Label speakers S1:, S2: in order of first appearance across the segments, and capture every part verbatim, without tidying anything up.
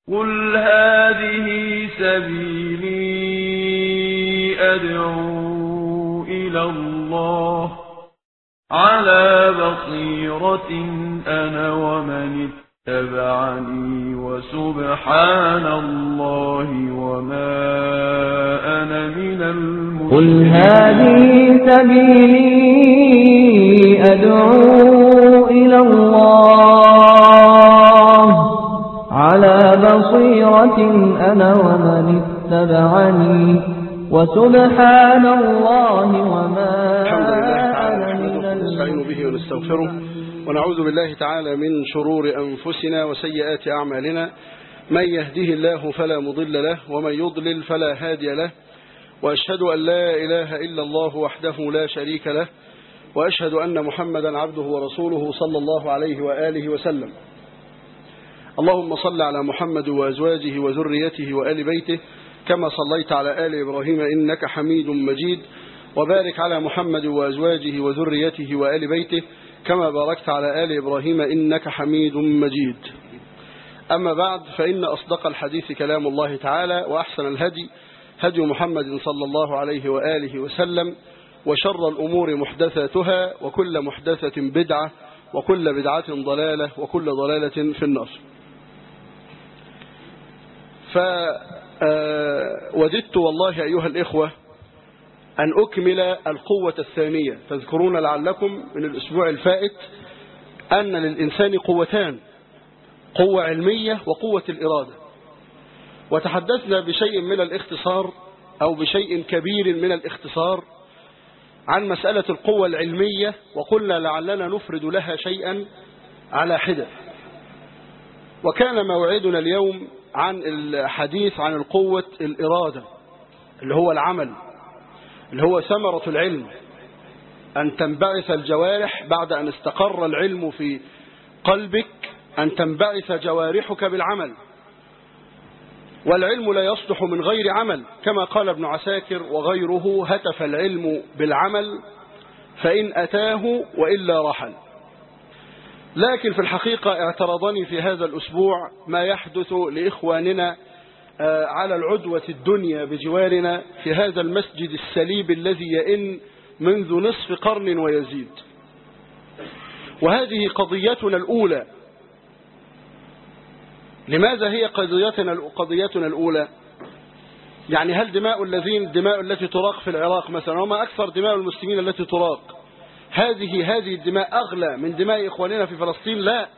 S1: قل هذه سبيلي أدعو إلى الله على بصيرة أنا ومن اتبعني وسبحان الله وما أنا من المشركين.
S2: قل هذه سبيلي أدعو إلى الله على بصيرة أنا ومن اتبعني وسبحان الله وما أنا من
S3: نستعين به ونستغفره ونعوذ بالله تعالى من شرور أنفسنا وسيئات أعمالنا. من يهده الله فلا مضل له ومن يضلل فلا هادي له، وأشهد أن لا إله إلا الله وحده لا شريك له، وأشهد أن محمدا عبده ورسوله صلى الله عليه وآله وسلم. اللهم صل على محمد وأزواجه وذريته وآل بيته كما صليت على آل إبراهيم إنك حميد مجيد، وبارك على محمد وأزواجه وذريته وآل بيته كما باركت على آل إبراهيم إنك حميد مجيد. أما بعد، فإن أصدق الحديث كلام الله تعالى، وأحسن الهدي هدي محمد صلى الله عليه وآله وسلم، وشر الأمور محدثاتها، وكل محدثة بدعة، وكل بدعة ضلالة، وكل ضلالة في النار. فوددت والله أيها الإخوة أن أكمل القوة الثانية. تذكرون لعلكم من الأسبوع الفائت أن للإنسان قوتان، قوة علمية وقوة الإرادة، وتحدثنا بشيء من الاختصار أو بشيء كبير من الاختصار عن مسألة القوة العلمية، وقلنا لعلنا نفرد لها شيئا على حدة. وكان موعدنا اليوم عن الحديث عن القوة الإرادة، اللي هو العمل، اللي هو ثمرة العلم، أن تنبعث الجوارح بعد أن استقر العلم في قلبك، أن تنبعث جوارحك بالعمل. والعلم لا يصلح من غير عمل، كما قال ابن عساكر وغيره: هتف العلم بالعمل فإن أتاه وإلا رحل. لكن في الحقيقة اعترضني في هذا الأسبوع ما يحدث لإخواننا على العدوة الدنيا بجوارنا في هذا المسجد السليب الذي يئن منذ نصف قرن ويزيد. وهذه قضيتنا الأولى. لماذا هي قضيتنا قضيتنا الأولى؟ يعني هل دماء الذين دماء التي تراق في العراق مثلا وما أكثر دماء المسلمين التي تراق، هذه هذه الدماء أغلى من دماء إخواننا في فلسطين؟ لا،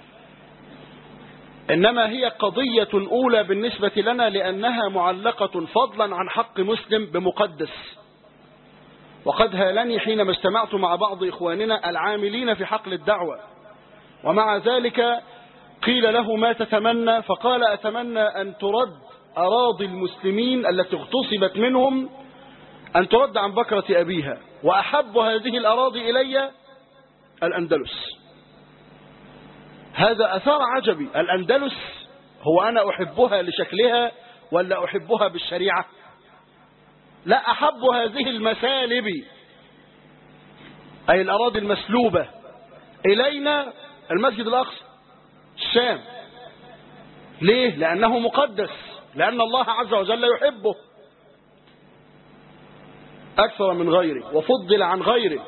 S3: إنما هي قضية أولى بالنسبة لنا لأنها معلقة فضلا عن حق مسلم بمقدس. وقد هالني حينما اجتمعت مع بعض إخواننا العاملين في حقل الدعوة، ومع ذلك قيل له: ما تتمنى؟ فقال: أتمنى أن ترد أراضي المسلمين التي اغتصبت منهم، أن ترد عن بكرة أبيها، وأحب هذه الأراضي إلي الأندلس. هذا أثار عجبي. الأندلس هو أنا أحبها لشكلها ولا أحبها بالشريعة؟ لا، أحب هذه المسالب أي الأراضي المسلوبة إلينا المسجد الأقصى، الشام. ليه؟ لأنه مقدس، لأن الله عز وجل يحبه أكثر من غيره وفضل عن غيره.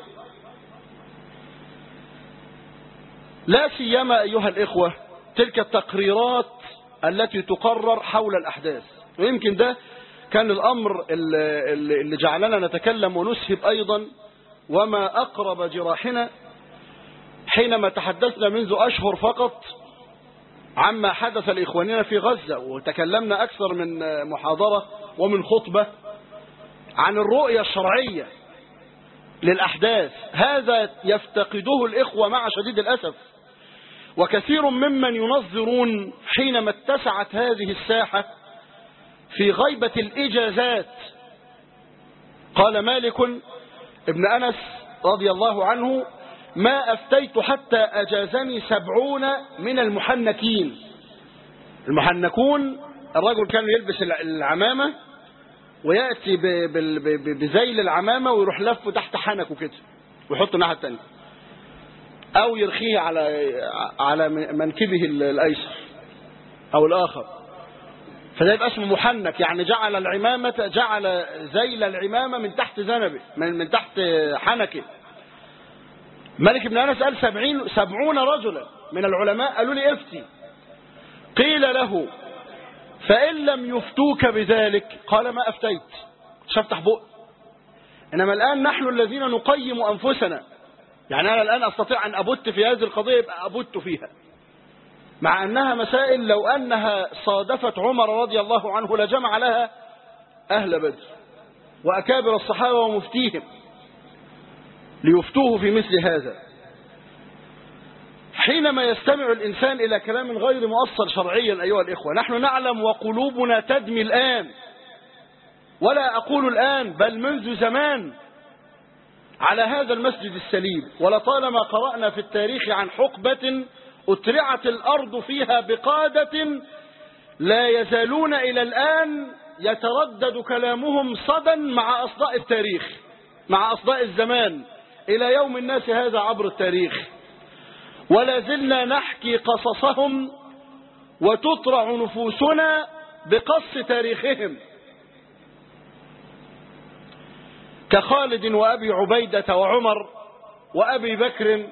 S3: لا سيما أيها الإخوة تلك التقريرات التي تقرر حول الأحداث. ويمكن ده كان الأمر اللي جعلنا نتكلم ونسهب أيضا وما أقرب جراحنا حينما تحدثنا منذ أشهر فقط عما حدث لإخواننا في غزة، وتكلمنا أكثر من محاضرة ومن خطبة عن الرؤية الشرعية للأحداث. هذا يفتقده الإخوة مع شديد الأسف، وكثير ممن ينظرون حينما اتسعت هذه الساحة في غيبة الإجازات. قال مالك ابن أنس رضي الله عنه: ما أفتيت حتى أجازني سبعون من المحنكين. المحنكون الرجل كان يلبس العمامة ويأتي بذيل العمامة ويروح لفه تحت حنكه كده ويحطه الناحية التانية، أو يرخيه على على منكبه الأيسر أو الآخر، فده يبقى اسمه محنك، يعني جعل العمامة جعل زيل العمامة من تحت ذنبه، من, من تحت حنكه. مالك بن أنس قال سبعين سبعون رجلا من العلماء قالوا لي افتي. قيل له فإن لم يفتوك بذلك قال ما أفتيت، مش هفتح بق. إنما الآن نحن الذين نقيم أنفسنا، يعني أنا الآن أستطيع أن أبت في هذه القضية يبقى أبت فيها، مع أنها مسائل لو أنها صادفت عمر رضي الله عنه لجمع لها أهل بدر وأكابر الصحابة ومفتيهم ليفتوه في مثل هذا. حينما يستمع الإنسان إلى كلام غير مؤصل شرعيا أيها الإخوة، نحن نعلم وقلوبنا تدمي الآن، ولا أقول الآن بل منذ زمان، على هذا المسجد السليم. ولطالما قرأنا في التاريخ عن حقبة أترعت الأرض فيها بقادة لا يزالون إلى الآن يتردد كلامهم صدا مع أصداء التاريخ، مع أصداء الزمان إلى يوم الناس هذا عبر التاريخ، ولا زلنا نحكي قصصهم وتطرع نفوسنا بقص تاريخهم، كخالد وأبي عبيدة وعمر وأبي بكر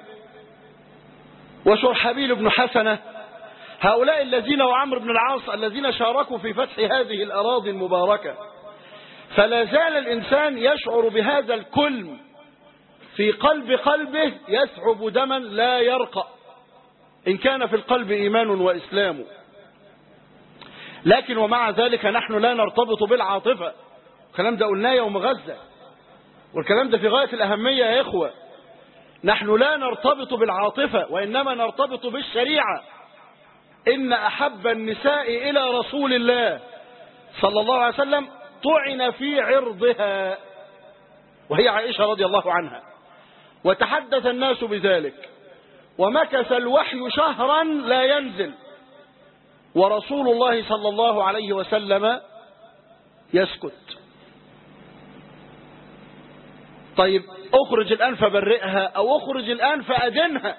S3: وشرحبيل بن حسنة، هؤلاء الذين وعمر بن العاص الذين شاركوا في فتح هذه الأراضي المباركة. فلا زال الإنسان يشعر بهذا الكلم في قلب قلبه يثعب دما لا يرقى إن كان في القلب إيمان وإسلام. لكن ومع ذلك نحن لا نرتبط بالعاطفة، الكلام ده قلناه يوم غزة، والكلام ده في غاية الأهمية يا إخوة. نحن لا نرتبط بالعاطفة وإنما نرتبط بالشريعة. إن أحب النساء إلى رسول الله صلى الله عليه وسلم طعن في عرضها، وهي عائشة رضي الله عنها، وتحدث الناس بذلك، ومكث الوحي شهرا لا ينزل ورسول الله صلى الله عليه وسلم يسكت. طيب اخرج الآن فبرئها أو اخرج الآن فأدنها،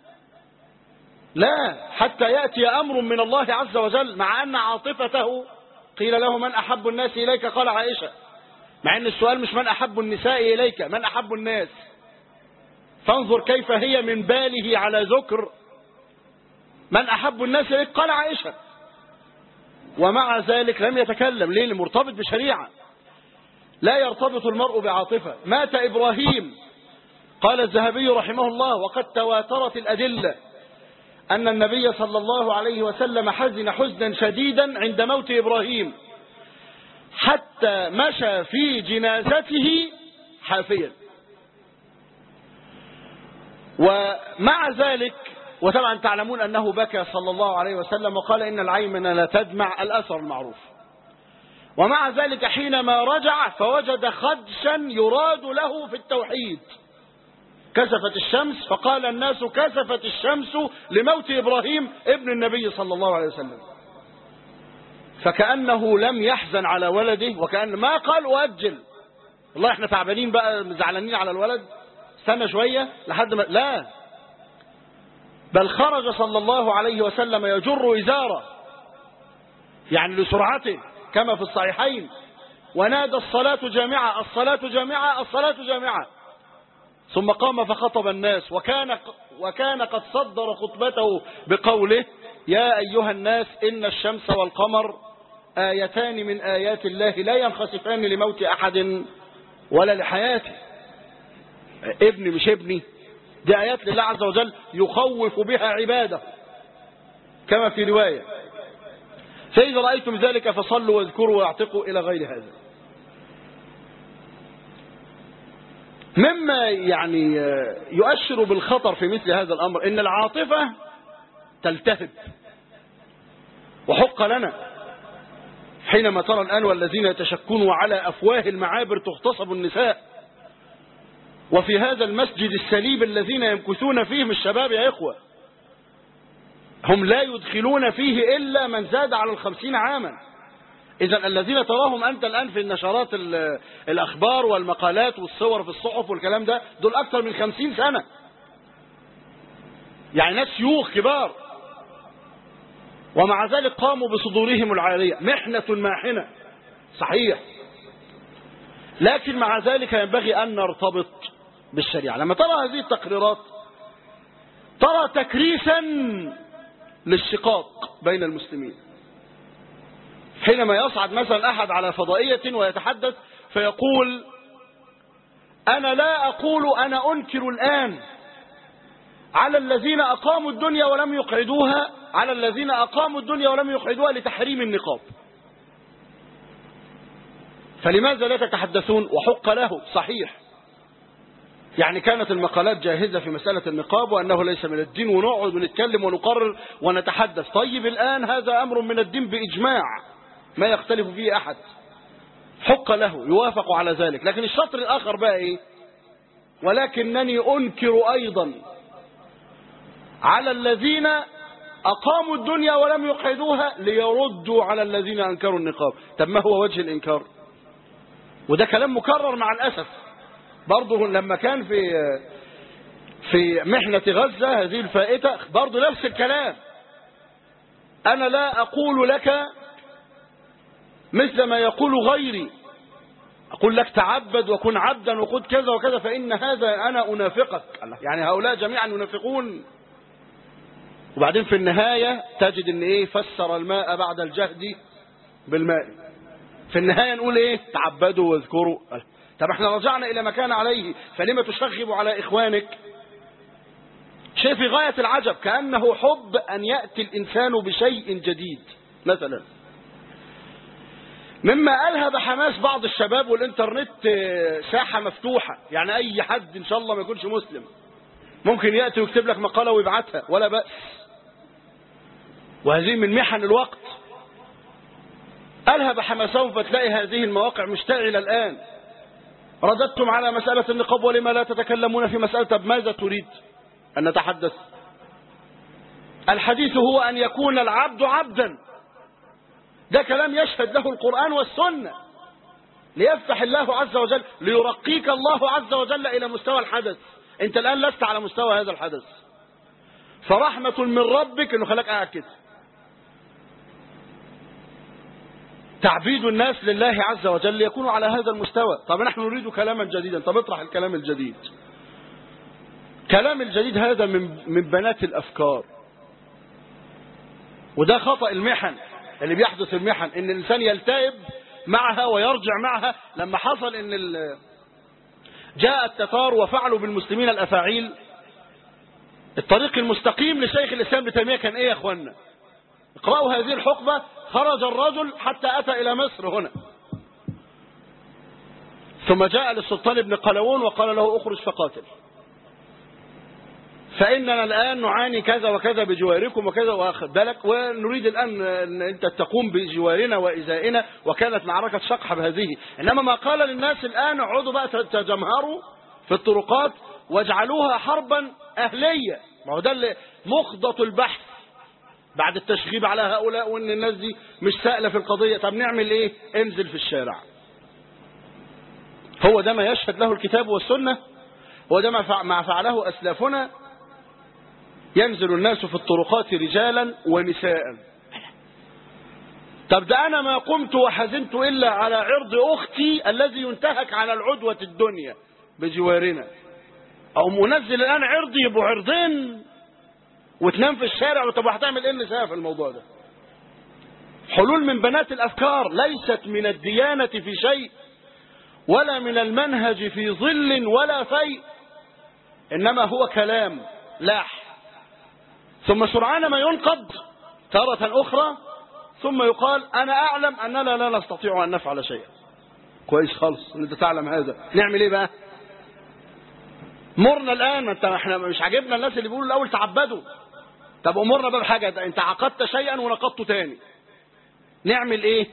S3: لا، حتى يأتي أمر من الله عز وجل. مع أن عاطفته قيل له من أحب الناس إليك قال عائشة، مع أن السؤال مش من أحب النساء إليك، من أحب الناس. فانظر كيف هي من باله على ذكر من أحب الناس إليك قال عائشة، ومع ذلك لم يتكلم. ليه؟ مرتبط بشريعة. لا يرتبط المرء بعاطفة. مات إبراهيم، قال الذهبي رحمه الله وقد تواترت الأدلة أن النبي صلى الله عليه وسلم حزن حزنا شديدا عند موت إبراهيم، حتى مشى في جنازته حافيا. ومع ذلك، وطبعا تعلمون أنه بكى صلى الله عليه وسلم وقال إن العين لا تدمع، الأثر المعروف. ومع ذلك حينما رجع فوجد خدشا يراد له في التوحيد. كسفت الشمس، فقال الناس كسفت الشمس لموت إبراهيم ابن النبي صلى الله عليه وسلم، فكأنه لم يحزن على ولده، وكأن ما قال وأجل والله احنا تعبانين بقى زعلانين على الولد، استنى شوية لحد ما، لا، بل خرج صلى الله عليه وسلم يجر إزاره يعني لسرعته كما في الصحيحين، ونادى الصلاة جامعة الصلاة جامعة الصلاة جامعة، ثم قام فخطب الناس، وكان وكان قد صدر خطبته بقوله يا أيها الناس إن الشمس والقمر آيتان من آيات الله لا ينخسفان لموت أحد ولا لحياته. ابني مش ابني، دي آيات لله عز وجل يخوف بها عباده كما في رواية، فإذا رأيتم ذلك فصلوا واذكروا واعتقوا إلى غير هذا. مما يعني يؤشر بالخطر في مثل هذا الأمر إن العاطفة تلتهب، وحق لنا حينما ترى الآن والذين يتشكون وعلى أفواه المعابر تغتصب النساء، وفي هذا المسجد السليب الذين يمكثون فيهم الشباب يا إخوة، هم لا يدخلون فيه إلا من زاد على الخمسين عاما. إذا الذين تراهم أنت الآن في النشرات الأخبار والمقالات والصور في الصحف والكلام ده، دول أكثر من خمسين سنة، يعني ناس شيوخ كبار. ومع ذلك قاموا بصدورهم العارية، محنة ماحنة صحيح، لكن مع ذلك ينبغي أن نرتبط بالشريعة. لما ترى هذه التقريرات ترى تكريسا للشقاق بين المسلمين. حينما يصعد مثلا أحد على فضائية ويتحدث فيقول أنا لا أقول أنا أنكر الآن على الذين أقاموا الدنيا ولم يقعدوها على الذين أقاموا الدنيا ولم يقعدوها لتحريم النقاب، فلماذا لا تتحدثون؟ وحق له صحيح، يعني كانت المقالات جاهزة في مسألة النقاب وأنه ليس من الدين، ونقعد ونتكلم ونقرر ونتحدث. طيب الآن هذا أمر من الدين بإجماع ما يختلف فيه أحد، حق له يوافق على ذلك. لكن الشطر الآخر بقى إيه؟ ولكنني أنكر أيضا على الذين أقاموا الدنيا ولم يقعدوها ليردوا على الذين أنكروا النقاب. طب ما هو وجه الإنكار؟ وده كلام مكرر مع الأسف برضه. لما كان في في محنة غزة هذه الفائتة برضه نفس الكلام، أنا لا أقول لك مثل ما يقول غيري، أقول لك تعبد وكن عبدا وخذ كذا وكذا فإن هذا أنا أنافقك. يعني هؤلاء جميعا ينافقون. وبعدين في النهاية تجد ان ايه؟ فسر الماء بعد الجهد بالماء. في النهاية نقول ايه؟ تعبدوا واذكروا. طب احنا رجعنا الى ما كان عليه، فلما تشغب على اخوانك؟ شيء في غاية العجب، كأنه حب ان يأتي الانسان بشيء جديد. مثلا مما ألهب حماس بعض الشباب، والإنترنت ساحة مفتوحة، يعني أي حد إن شاء الله ما يكونش مسلم ممكن يأتي ويكتب لك مقالة ويبعتها ولا بأس، وهذه من محن الوقت. ألهب حماسهم فتلاقي هذه المواقع مشتعلة الآن. رددتم على مسألة النقاب ولما لا تتكلمون في مسألة؟ طب ماذا تريد أن نتحدث؟ الحديث هو أن يكون العبد عبدا، ده كلام يشهد له القرآن والسنة، ليفتح الله عز وجل، ليرقيك الله عز وجل إلى مستوى الحدث. أنت الآن لست على مستوى هذا الحدث، فرحمة من ربك أنه خلاك قاعد كده. تعبيد الناس لله عز وجل يكون على هذا المستوى. طب نحن نريد كلاما جديدا، طب اطرح الكلام الجديد. كلام الجديد هذا من من بنات الأفكار، وده خطأ المحن اللي بيحدث. المحن ان الانسان يلتئب معها ويرجع معها. لما حصل ان جاء التتار وفعلوا بالمسلمين الافاعيل، الطريق المستقيم لشيخ الاسلام ابن تيميه كان ايه يا اخوانا؟ اقرأوا هذه الحقبة. خرج الرجل حتى اتى الى مصر هنا، ثم جاء للسلطان ابن قلاوون وقال له اخرج فقاتل، فإننا الآن نعاني كذا وكذا بجواركم وكذا، واخد بالك، ونريد الآن أن أنت تقوم بجوارنا وإزائنا، وكانت معركة شقحة بهذه. إنما ما قال للناس الآن اقعدوا بقى تجمهروا في الطرقات واجعلوها حربا أهلية. ما هو ده اللي مخضط البحث بعد التشغيب على هؤلاء، وأن الناس دي مش سائلة في القضية. طب نعمل إيه؟ انزل في الشارع. هو ده ما يشهد له الكتاب والسنة، هو ده ما فعله أسلافنا. ينزل الناس في الطرقات رجالا ونساء. طب ده أنا ما قمت وحزنت إلا على عرض أختي الذي ينتهك على العدوة الدنيا بجوارنا، أو منزل الآن عرضي يبقوا عرضين وتنام في الشارع. طب هتعمل إيه النساء في الموضوع ده؟ حلول من بنات الأفكار، ليست من الديانة في شيء ولا من المنهج في ظل ولا فيء، إنما هو كلام لاح، ثم سرعان ما ينقض تارة أخرى، ثم يقال أنا أعلم أننا لا نستطيع أن نفعل شيئا. كويس خالص أنت تعلم هذا، نعمل إيه بقى؟ مرنا الآن. انت احنا مش عاجبنا الناس اللي بيقولوا الأول تعبدوا. طب أمرنا بقى بحاجة، أنت عقدت شيئا ونقضته تاني، نعمل إيه؟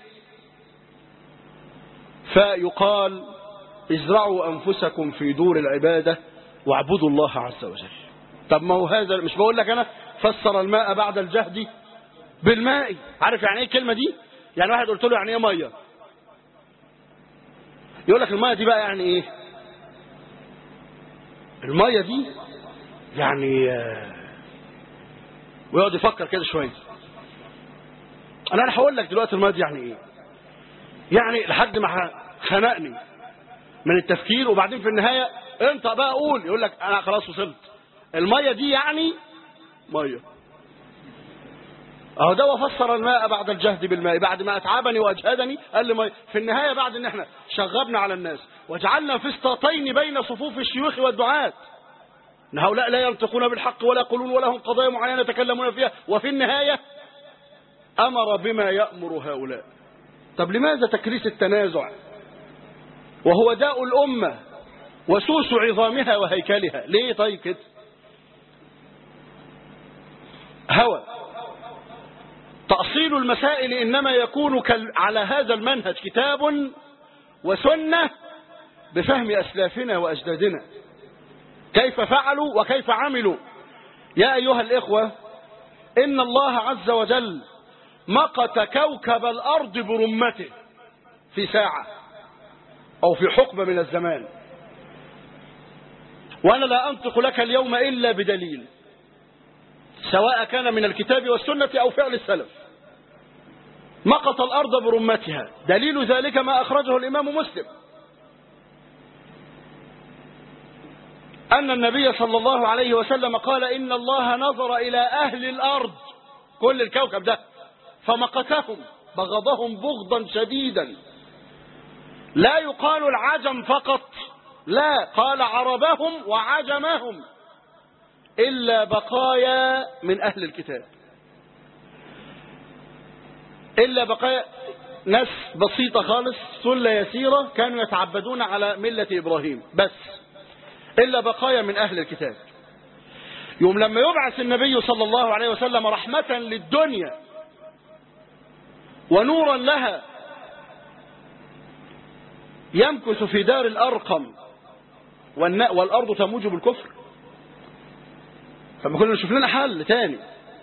S3: فيقال ازرعوا أنفسكم في دور العبادة واعبدوا الله عز وجل. طب ما هو هذا، مش بقول لك أنا فسر الماء بعد الجهد بالماء. عارف يعني ايه الكلمة دي؟ يعني واحد قلت له يعني ايه مية، يقول لك المية دي بقى يعني ايه؟ المية دي يعني، ويقعد يفكر كده شوية، انا انا هقول لك دلوقتي الميه دي يعني ايه. يعني لحد ما خنقني من التفكير، وبعدين في النهايه انت بقى قول، يقول لك انا خلاص وصلت. الميه دي يعني ميه. اهو ده وفسر الماء بعد الجهد بالماء، بعد ما اتعبني واجهدني قال لي ميه. في النهايه بعد ان احنا شغبنا على الناس وجعلنا فسطاطين بين صفوف الشيوخ والدعاة، ان هؤلاء لا ينطقون بالحق ولا يقولون ولهم قضايا معينه يتكلمون فيها، وفي النهايه امر بما يامر هؤلاء. طب لماذا تكريس التنازع وهو داء الامه وسوس عظامها وهيكلها؟ ليه طيب كده؟ هوى. تأصيل المسائل إنما يكون على هذا المنهج، كتاب وسنة بفهم أسلافنا وأجدادنا كيف فعلوا وكيف عملوا. يا أيها الإخوة، إن الله عز وجل مقت كوكب الأرض برمته في ساعة أو في حقبة من الزمان، وأنا لا أنطق لك اليوم إلا بدليل، سواء كان من الكتاب والسنة أو فعل السلف. مقت الأرض برمتها، دليل ذلك ما أخرجه الإمام مسلم أن النبي صلى الله عليه وسلم قال إن الله نظر إلى أهل الأرض، كل الكوكب ده، فمقتهم، بغضهم بغضا شديدا. لا يقال العجم فقط، لا، قال عربهم وعجمهم إلا بقايا من أهل الكتاب، إلا بقايا ناس بسيطة خالص، سلة يسيرة كانوا يتعبدون على ملة إبراهيم بس، إلا بقايا من أهل الكتاب. يوم لما يبعث النبي صلى الله عليه وسلم رحمة للدنيا ونورا لها، يمكث في دار الأرقم والأرض تموج بالكفر. فما كنا نشوف لنا حل تاني.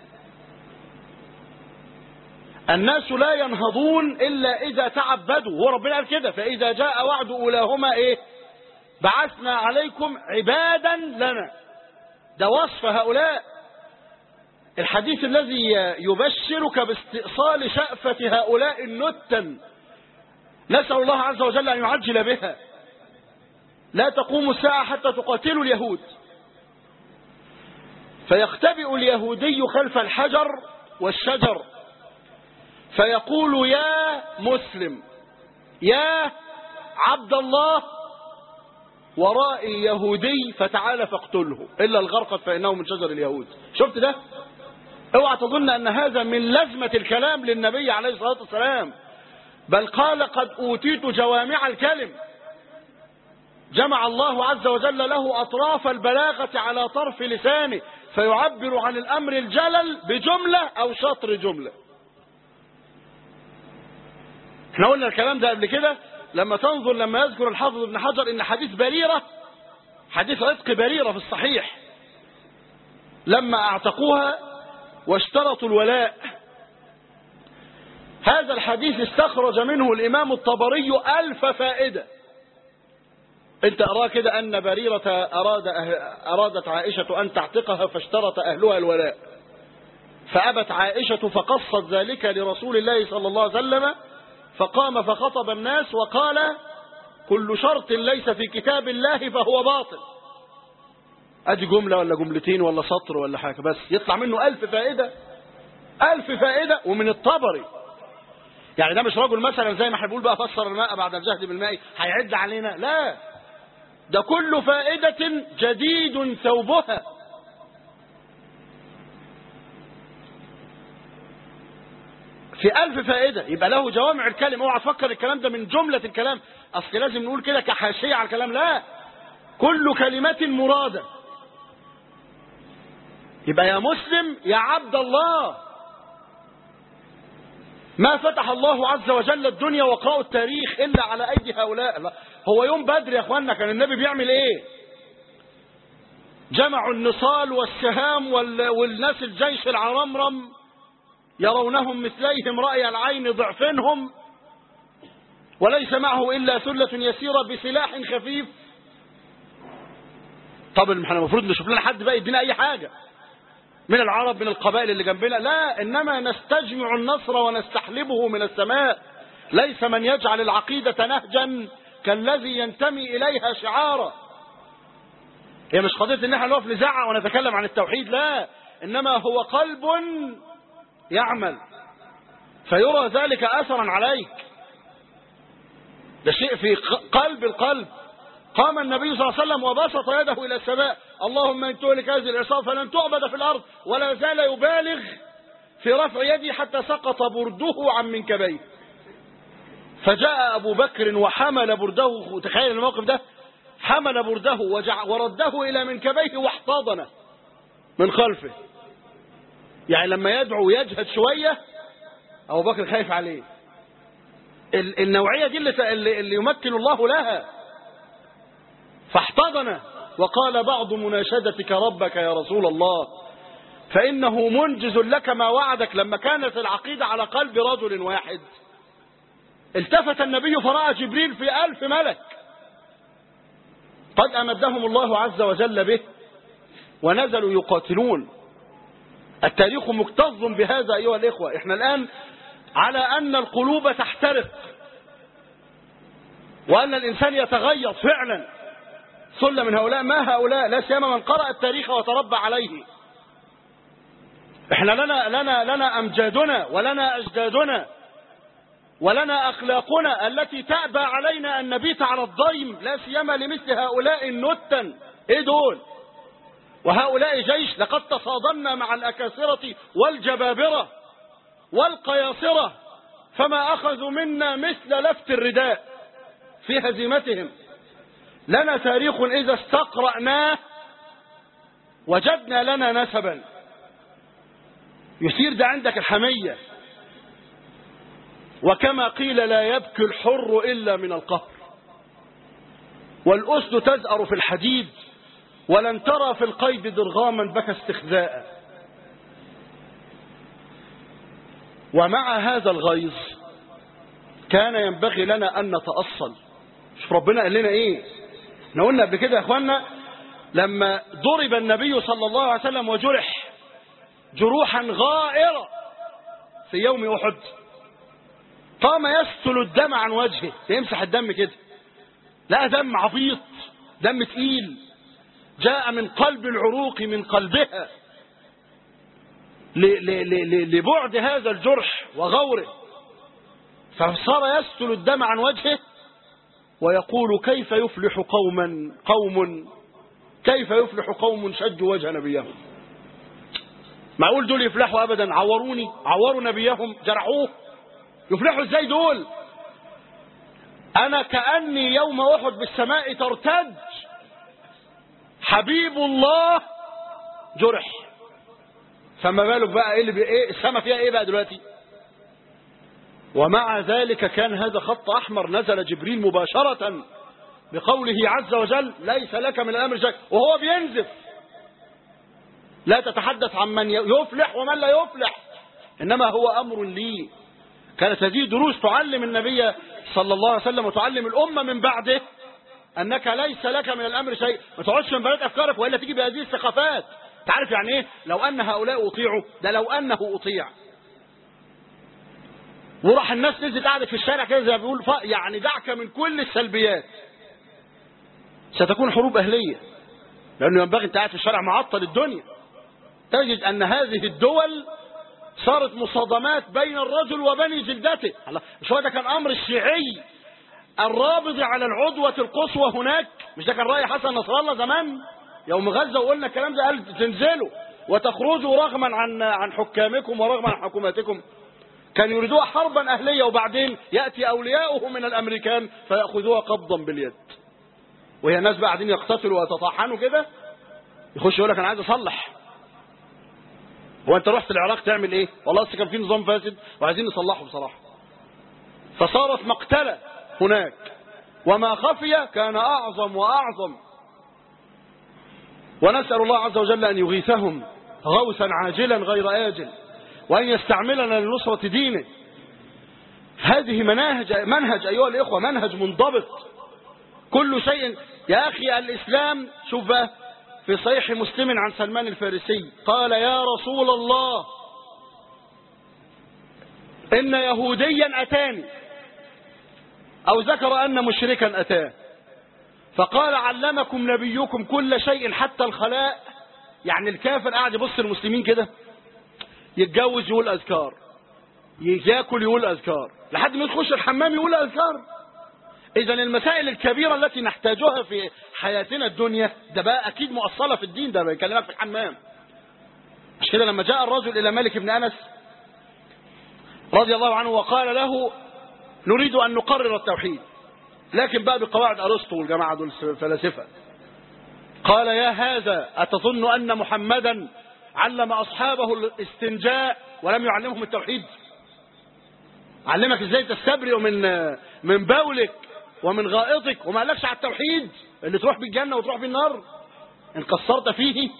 S3: الناس لا ينهضون إلا إذا تعبدوا، هو ربنا قال كده، فإذا جاء وعد أولاهما إيه؟ بعثنا عليكم عبادا لنا. ده وصف هؤلاء. الحديث الذي يبشرك باستئصال شأفة هؤلاء النتن، نسأل الله عز وجل أن يعجل بها. لا تقوم الساعة حتى تقاتلوا اليهود، فيختبئ اليهودي خلف الحجر والشجر فيقول يا مسلم يا عبد الله، ورائي يهودي فتعال فاقتله إلا الغرقد فإنه من شجر اليهود. شفت ده؟ اوعى تظن أن هذا من لزمة الكلام للنبي عليه الصلاة والسلام، بل قال قد أوتيت جوامع الكلم. جمع الله عز وجل له أطراف البلاغة على طرف لسانه فيعبر عن الأمر الجلل بجملة أو شطر جملة. احنا قلنا الكلام ده قبل كده، لما تنظر لما يذكر الحافظ ابن حجر ان حديث بريرة، حديث عتق بريرة في الصحيح، لما اعتقوها واشترطوا الولاء، هذا الحديث استخرج منه الامام الطبري ألف فائدة. انت اراه كده ان بريرة اراد ارادت عائشة ان تعتقها فاشترط اهلها الولاء، فابت عائشة فقصت ذلك لرسول الله صلى الله عليه وسلم، فقام فخطب الناس وقال كل شرط ليس في كتاب الله فهو باطل. ادي جملة ولا جملتين ولا سطر ولا حاجة، بس يطلع منه ألف فائدة، ألف فائدة ومن الطبري. يعني ده مش رجل مثلا زي ما احنا بنقول بقى فسر الماء بعد الجهد بالماء هيعد علينا، لا، ده كل فائدة جديد ثوبها. في ألف فائدة يبقى له جوامع الكلم. اوعى تفكر الكلام ده من جملة الكلام، اصل لازم نقول كده كحاشية على الكلام، لا، كل كلمة مرادة. يبقى يا مسلم يا عبد الله، ما فتح الله عز وجل الدنيا وقاء التاريخ إلا على أيدي هؤلاء. لا. هو يوم بدر يا أخوانا كان النبي بيعمل إيه؟ جمعوا النصال والسهام والناس الجيش العرمرم يرونهم مثليهم رأي العين ضعفنهم، وليس معه إلا ثلة يسيرة بسلاح خفيف. طب احنا المفروض نشوف لنا حد بقى يدينا أي حاجة. من العرب من القبائل اللي جنبنا، لا، إنما نستجمع النصر ونستحلبه من السماء. ليس من يجعل العقيدة نهجا كالذي ينتمي إليها شعارا. هي مش قضية إن احنا نقف نزعق ونتكلم عن التوحيد، لا، إنما هو قلب يعمل فيرى ذلك أثرا عليك. ده شيء في قلب القلب. قام النبي صلى الله عليه وسلم وبسط يده إلى السماء: اللهم إن تهلك هذه العصابة فلن تعبد في الأرض، ولا زال يبالغ في رفع يدي حتى سقط برده عن منكبيه. فجاء أبو بكر وحمل برده، تخيل الموقف ده، حمل برده ورده إلى منكبيه واحتضنه من خلفه. يعني لما يدعو يجهد شوية أبو بكر خايف عليه. النوعية دي اللي, اللي يمكن الله لها. فاحتضنه وقال: بعض مناشدتك ربك يا رسول الله فإنه منجز لك ما وعدك. لما كانت العقيدة على قلب رجل واحد التفت النبي فرأى جبريل في ألف ملك قد أمدهم الله عز وجل به ونزلوا يقاتلون. التاريخ مكتظ بهذا أيها الإخوة. إحنا الآن على أن القلوب تحترق وأن الإنسان يتغير فعلا. صل من هؤلاء ما هؤلاء، لا سيما من قرأ التاريخ وتربى عليه. إحنا لنا, لنا, لنا أمجادنا ولنا أجدادنا ولنا أخلاقنا التي تأبى علينا أن نبيت على الضيم، لا سيما لمثل هؤلاء النتن. إيه دول؟ وهؤلاء جيش لقد تصادمنا مع الأكاسرة والجبابرة والقياصرة فما أخذوا منا مثل لفت الرداء في هزيمتهم. لنا تاريخ إذا استقرأناه وجدنا لنا نسبا. يثير ده عندك الحمية. وكما قيل: لا يبكي الحر إلا من القهر، والأسد تزأر في الحديد ولن ترى في القيد درغاما بكى استخزاء. ومع هذا الغيظ كان ينبغي لنا أن نتأصل. شوف ربنا قال لنا إيه. احنا قلنا قبل كده يا أخوانا لما ضرب النبي صلى الله عليه وسلم وجرح جروحا غائرة في يوم أحد قام يستل الدم عن وجهه، يمسح الدم كده، لا دم عبيط، دم تقيل جاء من قلب العروق من قلبها لبعد هذا الجرح وغوره. فصار يستل الدم عن وجهه ويقول: كيف يفلح قوما قوم كيف يفلح قوم شجوا وجه نبيهم. معقول دول يفلحوا أبدا؟ عوروني، عوروا نبيهم، جرحوه، يفلحوا ازاي دول؟ أنا كأني يوم أحد بالسماء ترتج حبيب الله جرح، فما بالك بقى ايه اللي بي... ايه السماء فيها ايه بقى دلوقتي؟ ومع ذلك كان هذا خط أحمر. نزل جبريل مباشرة بقوله عز وجل: ليس لك من الأمر شيء، وهو بينزف: لا تتحدث عن من يفلح ومن لا يفلح، إنما هو أمر لي. كانت هذه دروس تعلم النبي صلى الله عليه وسلم وتعلم الأمة من بعده أنك ليس لك من الأمر شيء. ما تقعدش من بلاد أفكارك وإلا تيجي بهذه الثقافات. تعرف يعني إيه لو أن هؤلاء أطيعوا؟ ده لو أنه أطيع وراح الناس نزلت قاعدة في الشارع كده زي ما بيقول يعني دعك من كل السلبيات، ستكون حروب أهلية. لأنه ينبغي أنت قاعد في الشارع معطل الدنيا. تجد أن هذه الدول صارت مصادمات بين الرجل وبني جلدته. مش هو ده كان أمر الشيعي الرابض على العدوة القصوى هناك؟ مش ده كان رأي حسن نصر الله زمان يوم غزة وقلنا الكلام ده؟ قال تنزلوا وتخرجوا رغما عن عن حكامكم ورغما عن حكوماتكم. كان يريدوها حربا أهلية، وبعدين يأتي أولياؤه من الأمريكان فيأخذوها قبضا باليد. وهي الناس بقى قاعدين يقتتلوا ويتطاحنوا كده، يخش يقول لك أنا عايز أصلح. هو أنت رحت العراق تعمل إيه؟ والله كان في نظام فاسد وعايزين نصلحه بصراحة. فصارت مقتلة هناك، وما خفي كان أعظم وأعظم. ونسأل الله عز وجل أن يغيثهم غوثا عاجلا غير آجل، وأن يستعملنا لنصرة دينه. هذه مناهج منهج أيها الإخوة، منهج منضبط. كل شيء يا أخي الإسلام، شوف بقى في صحيح مسلم عن سلمان الفارسي قال يا رسول الله إن يهوديا أتاني، أو ذكر أن مشركا أتاه، فقال علمكم نبيكم كل شيء حتى الخلاء. يعني الكافر قاعد يبص المسلمين كده، يتجوز يقول أذكار، ياكل يقول أذكار، لحد ما يخش الحمام يقول أذكار. إذا المسائل الكبيرة التي نحتاجها في حياتنا الدنيا ده بقى أكيد مؤصلة في الدين، ده بيكلمك في الحمام. مش كده لما جاء الرجل إلى مالك بن أنس رضي الله عنه وقال له نريد أن نقرر التوحيد، لكن بقى بقواعد أرسطو والجماعة دول الفلاسفة. قال يا هذا أتظن أن محمدا علم أصحابه الاستنجاء ولم يعلمهم التوحيد؟ علمك ازاي تستبرئ من من بولك ومن غائطك وما قالكش على التوحيد اللي تروح بالجنة وتروح بالنار إن قصرت فيه.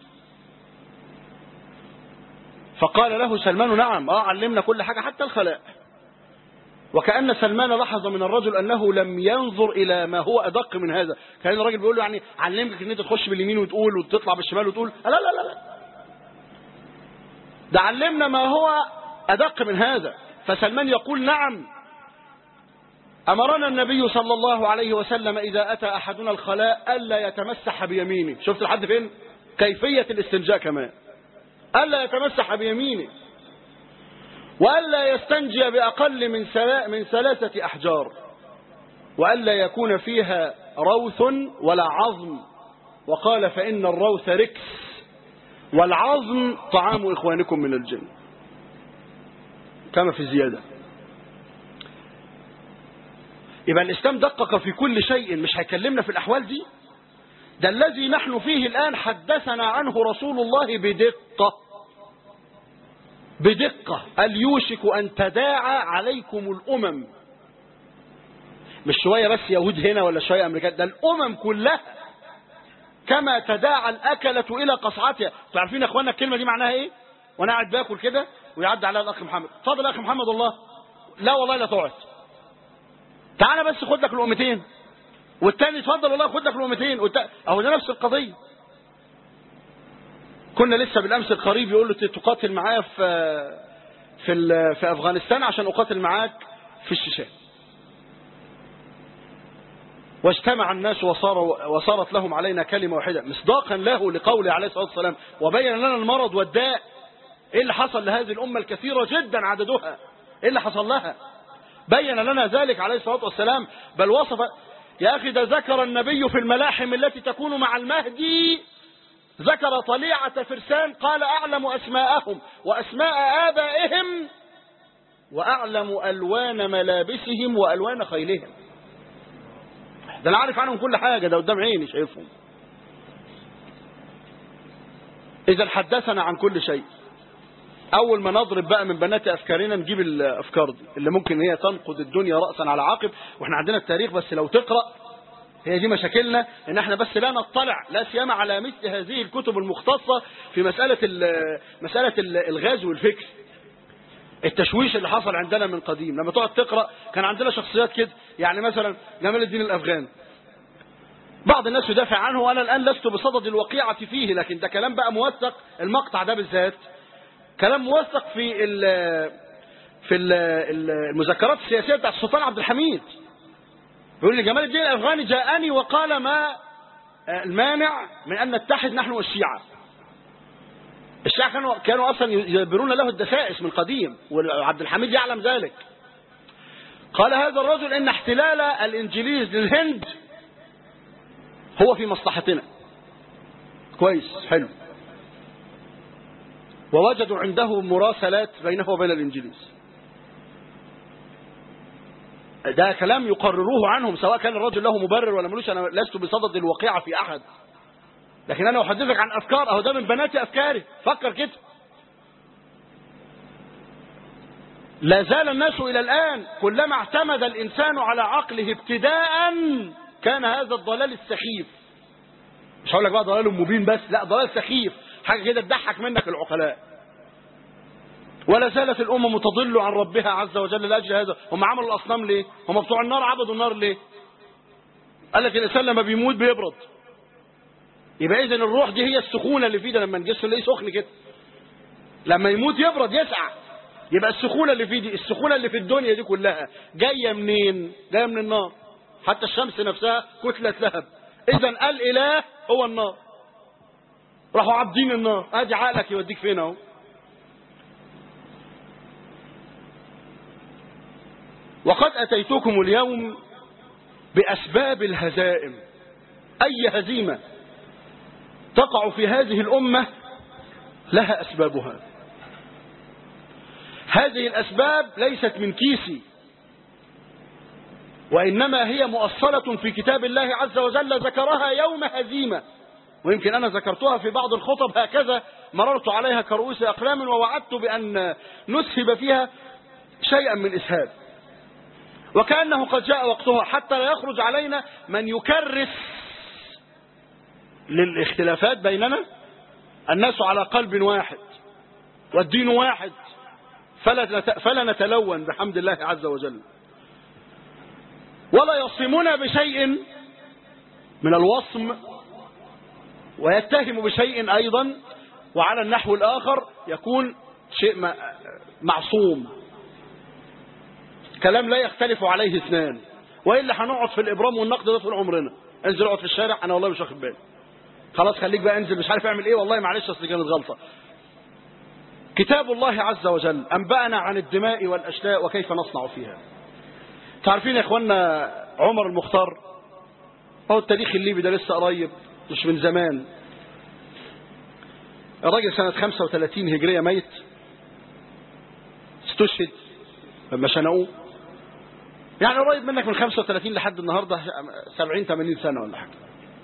S3: فقال له سلمان نعم اه علمنا كل حاجة حتى الخلاء. وكأن سلمان لاحظ من الرجل أنه لم ينظر إلى ما هو أدق من هذا. كان الراجل بيقول له يعني علمك ان انت تخش باليمين وتقول وتطلع بالشمال وتقول لا لا لا لا، ده علمنا ما هو أدق من هذا. فسلمان يقول نعم أمرنا النبي صلى الله عليه وسلم إذا أتى أحدنا الخلاء ألا يتمسح بيمينه. شفت لحد فين كيفية الاستنجاء كمان؟ ألا يتمسح بيمينه، وألا يستنجي بأقل من من ثلاثة أحجار، وألا يكون فيها روث ولا عظم. وقال فإن الروث ركس والعظم طعام إخوانكم من الجن، كما في الزيادة. يبقى الإسلام دقق في كل شيء، مش هيكلمنا في الأحوال دي. ده الذي نحن فيه الآن حدثنا عنه رسول الله بدقة بدقة. قال يوشك أن تداعى عليكم الأمم، مش شوية بس يهود هنا ولا شوية أمريكان، ده الأمم كلها كما تداعى الأكلة إلى قصعتها. تعرفين يا أخوانا الكلمة دي معناها إيه؟ وأنا قاعد باكل كده ويعدي عليها الأخ محمد، اتفضل يا أخ محمد والله، لا والله لا تقعد، تعالى بس خد لك لقمتين، والتاني اتفضل والله خد لك لقمتين، والتاني أهو ده نفس القضية. كنا لسه بالأمس القريب يقول له تقاتل معايا في في في أفغانستان عشان أقاتل معاك في الشيشان. واجتمع الناس وصار وصارت لهم علينا كلمة واحدة مصداقا له لقوله عليه الصلاة والسلام وبين لنا المرض والداء. ايه اللي حصل لهذه الأمة الكثيرة جدا عددها؟ ايه اللي حصل لها؟ بين لنا ذلك عليه الصلاة والسلام. بل وصف يا أخي ده ذكر النبي في الملاحم التي تكون مع المهدي، ذكر طليعة فرسان قال أعلم أسماءهم وأسماء آبائهم وأعلم ألوان ملابسهم وألوان خيلهم. ده أنا عارف عنهم كل حاجة، ده قدام عيني شايفهم. إذا حدثنا عن كل شيء. أول ما نضرب بقى من بنات أفكارنا نجيب الأفكار دي اللي ممكن هي تنقض الدنيا رأسا على عقب. وإحنا عندنا التاريخ بس لو تقرأ، هي دي مشاكلنا، إن إحنا بس لا نطلع لا سيما على مثل هذه الكتب المختصة في مسألة مسألة الغزو والفكر، التشويش اللي حصل عندنا من قديم. لما تقعد تقرأ كان عندنا شخصيات كده، يعني مثلا جمال الدين الأفغاني بعض الناس يدافع عنه، وأنا الآن لست بصدد الوقيعة فيه، لكن ده كلام بقى موثق. المقطع ده بالذات كلام موثق في ال في ال المذكرات السياسية بتاعت السلطان عبد الحميد. يقول لي جمال الدين الأفغاني جاءني وقال ما المانع من أن نتحد نحن والشيعة. الشيعة كانوا كانوا أصلا يدبرون له الدسائس من قديم، وعبد الحميد يعلم ذلك. قال هذا الرجل إن احتلال الإنجليز للهند هو في مصلحتنا. كويس حلو. ووجدوا عنده مراسلات بينه وبين الإنجليز. ده كلام يقرروه عنهم، سواء كان الرجل له مبرر ولا ملوش. أنا لست بصدد الوقيعة في أحد، لكن أنا أحدثك عن أفكار. أهو ده من بنات أفكاري، فكر كده. لا زال الناس إلى الآن كلما اعتمد الإنسان على عقله ابتداء كان هذا الضلال السخيف. مش هقول لك بقى ضلال مبين بس، لا ضلال سخيف، حاجة كده تضحك منك العقلاء. ولا زالت الأمة تضل عن ربها عز وجل لأجل هذا. هم عملوا الأصنام ليه؟ هم بتوع النار عبدوا النار ليه؟ قال لك الإنسان لما بيموت بيبرد، يبقى إذن الروح دي هي السخونة اللي فيه ده، لما الجسم اللي سخن كده لما يموت يبرد يسعى. يبقى السخونة اللي فيه دي، السخونة اللي في الدنيا دي كلها جاية منين؟ جاية من النار. حتى الشمس نفسها كتلة لهب. إذن الإله هو النار، راحوا عابدين النار. ادي عقلك يوديك فين اهو. وقد أتيتكم اليوم بأسباب الهزائم. أي هزيمة تقع في هذه الأمة لها أسبابها. هذه الأسباب ليست من كيسي، وإنما هي مؤصلة في كتاب الله عز وجل، ذكرها يوم هزيمة. ويمكن أنا ذكرتها في بعض الخطب هكذا، مررت عليها كرؤوس أقلام، ووعدت بأن نسهب فيها شيئا من إسهاب، وكأنه قد جاء وقتها، حتى لا يخرج علينا من يكرس للاختلافات بيننا. الناس على قلب واحد والدين واحد، فلا فلا نتلون بحمد الله عز وجل، ولا يصمنا بشيء من الوصم ويتهم بشيء أيضا، وعلى النحو الآخر يكون شيء معصوم، كلام لا يختلف عليه اثنان، وإلا هنقعد في الإبرام والنقد ده طول عمرنا. انزل اقعد في الشارع، أنا والله مش واخد بالي، خلاص خليك بقى انزل مش عارف اعمل ايه، والله معلش اصل كانت غلطة. كتاب الله عز وجل أنبأنا عن الدماء والأشلاء وكيف نصنع فيها. تعرفين يا اخوانا عمر المختار، هو التاريخ الليبي ده لسه قريب مش من زمان، الراجل سنة خمسة وثلاثين هجرية ميت، استشهد لما شنقوه، يعني قريب منك من خمسة وثلاثين لحد النهاردة سبعين ثمانين سنة ولا حاجة.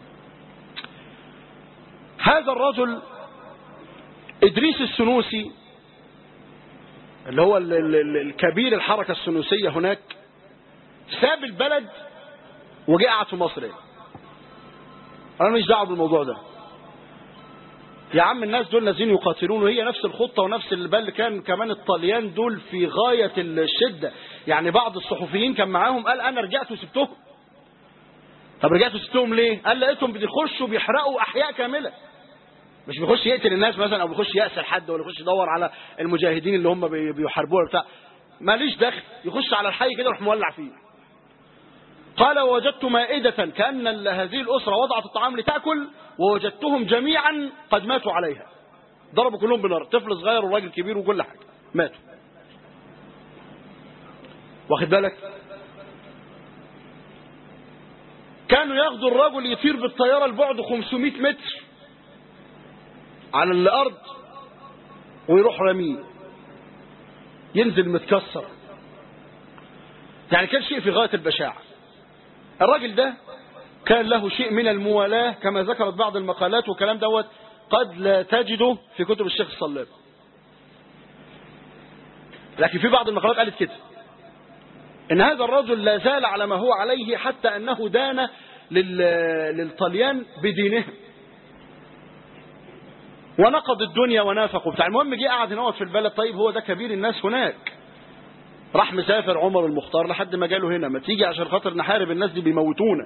S3: هذا الرجل إدريس السنوسي اللي هو ال ال ال الكبير الحركة السنوسية هناك، ساب البلد وجاء قعد في مصر. أنا مش دعوه بالموضوع ده يا عم، الناس دول نازلين يقاتلون، وهي نفس الخطة ونفس البل. كان كمان الطليان دول في غاية الشدة، يعني بعض الصحفيين كان معاهم قال أنا رجعت وسبتهم. طب رجعت وسبتهم ليه؟ قال لقيتهم بيخشوا بيحرقوا أحياء كاملة، مش بيخش يقتل الناس مثلا، أو بيخش يأسر حد، ولا يخش يدور على المجاهدين اللي هم بيحاربوه بتاع، ماليش دخل، يخش على الحي كده ويروح مولع فيه. قال ووجدت مائدة كأن هذه الأسرة وضعت الطعام لتأكل، ووجدتهم جميعا قد ماتوا عليها، ضربوا كلهم بنار، طفل صغير وراجل كبير وكل حاجة ماتوا. واخد بالك؟ كانوا ياخدوا الرجل يطير بالطيارة لبعد خمسمائة متر على الأرض ويروح رميه، ينزل متكسر، يعني كان شيء في غاية البشاعة. الراجل ده كان له شيء من الموالاة كما ذكرت بعض المقالات، وكلام دوت قد لا تجده في كتب الشيخ الصلاب، لكن في بعض المقالات قالت كده، ان هذا الرجل لا زال على ما هو عليه، حتى انه دان للطليان بدينهم ونقض الدنيا ونافقوا بتاع. المهم جه قعد هنا في البلد. طيب هو ده كبير الناس هناك، راح مسافر عمر المختار لحد ما جاله هنا، ما تيجي عشان خاطر نحارب الناس دي بيموتونا.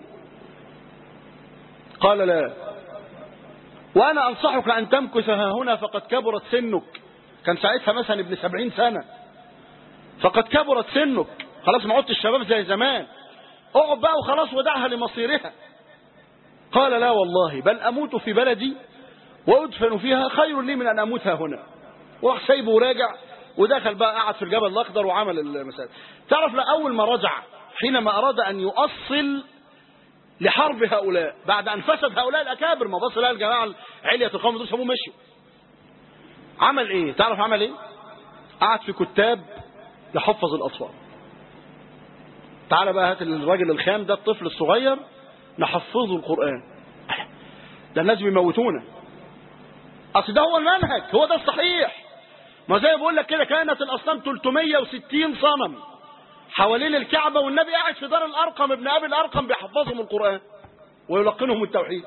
S3: قال لا، وانا انصحك ان تمكث ها هنا فقد كبرت سنك. كان ساعتها مثلا ابن سبعين سنة، فقد كبرت سنك، خلاص ما عدتش الشباب زي زمان، اقعد بقى وخلاص ودعها لمصيرها. قال لا والله، بل اموت في بلدي وادفن فيها خير لي من ان اموت ها هنا. وراح سايبه وراجع، ودخل بقى قعد في الجبل الاخضر وعمل المساجد. تعرف لاول ما رجع، حينما اراد ان يؤصل لحرب هؤلاء بعد ان فسد هؤلاء الاكابر، ما بص لها الجماعه علية القوم دول سابوه مشوا، عمل ايه؟ تعرف عمل ايه؟ قعد في كتاب يحفظ الاطفال. تعال بقى هات الراجل الخام ده، الطفل الصغير، نحفظه القرآن. ده الناس بيموتونا، اصل ده هو المنهج، هو ده الصحيح. ما زي بقول لك كده، كانت الاصنام ثلاثمائة وستين صنم حوالين الكعبة، والنبي قاعد في دار الارقم ابن ابي الارقم بيحفظهم القرآن ويلقنهم التوحيد.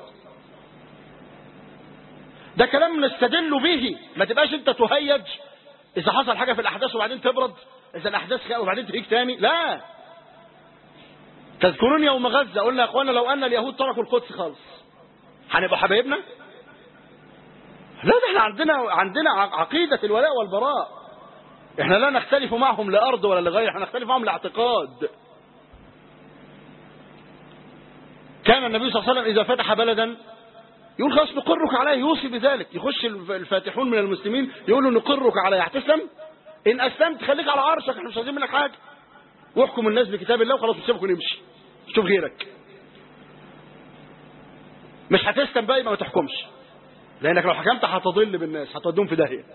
S3: ده كلام نستدل به، ما تبقاش انت تهيج اذا حصل حاجة في الاحداث وبعدين تبرد، اذا الاحداث خاء وبعدين تهيج تاني، لا. تذكرون يوم غزة قلنا يا اخوانا لو ان اليهود تركوا القدس خالص هنبقى حبايبنا؟ لا، ده احنا عندنا عندنا عقيدة الولاء والبراء. احنا لا نختلف معهم لأرض ولا لغير، احنا نختلف معهم لاعتقاد. كان النبي صلى الله عليه وسلم إذا فتح بلدا يقول خلاص نقرك عليه، يوصي بذلك. يخش الفاتحون من المسلمين يقولوا نقرك عليه، هتسلم؟ إن أسلمت خليك على عرشك، احنا مش عايزين منك حاجة، واحكم الناس بكتاب الله وخلاص نسيبك ونمشي، شوف غيرك. مش هتسلم بقى يبقى ما تحكمش، لأنك لو حكمت هتضل بالناس، هتوديهم في داهية.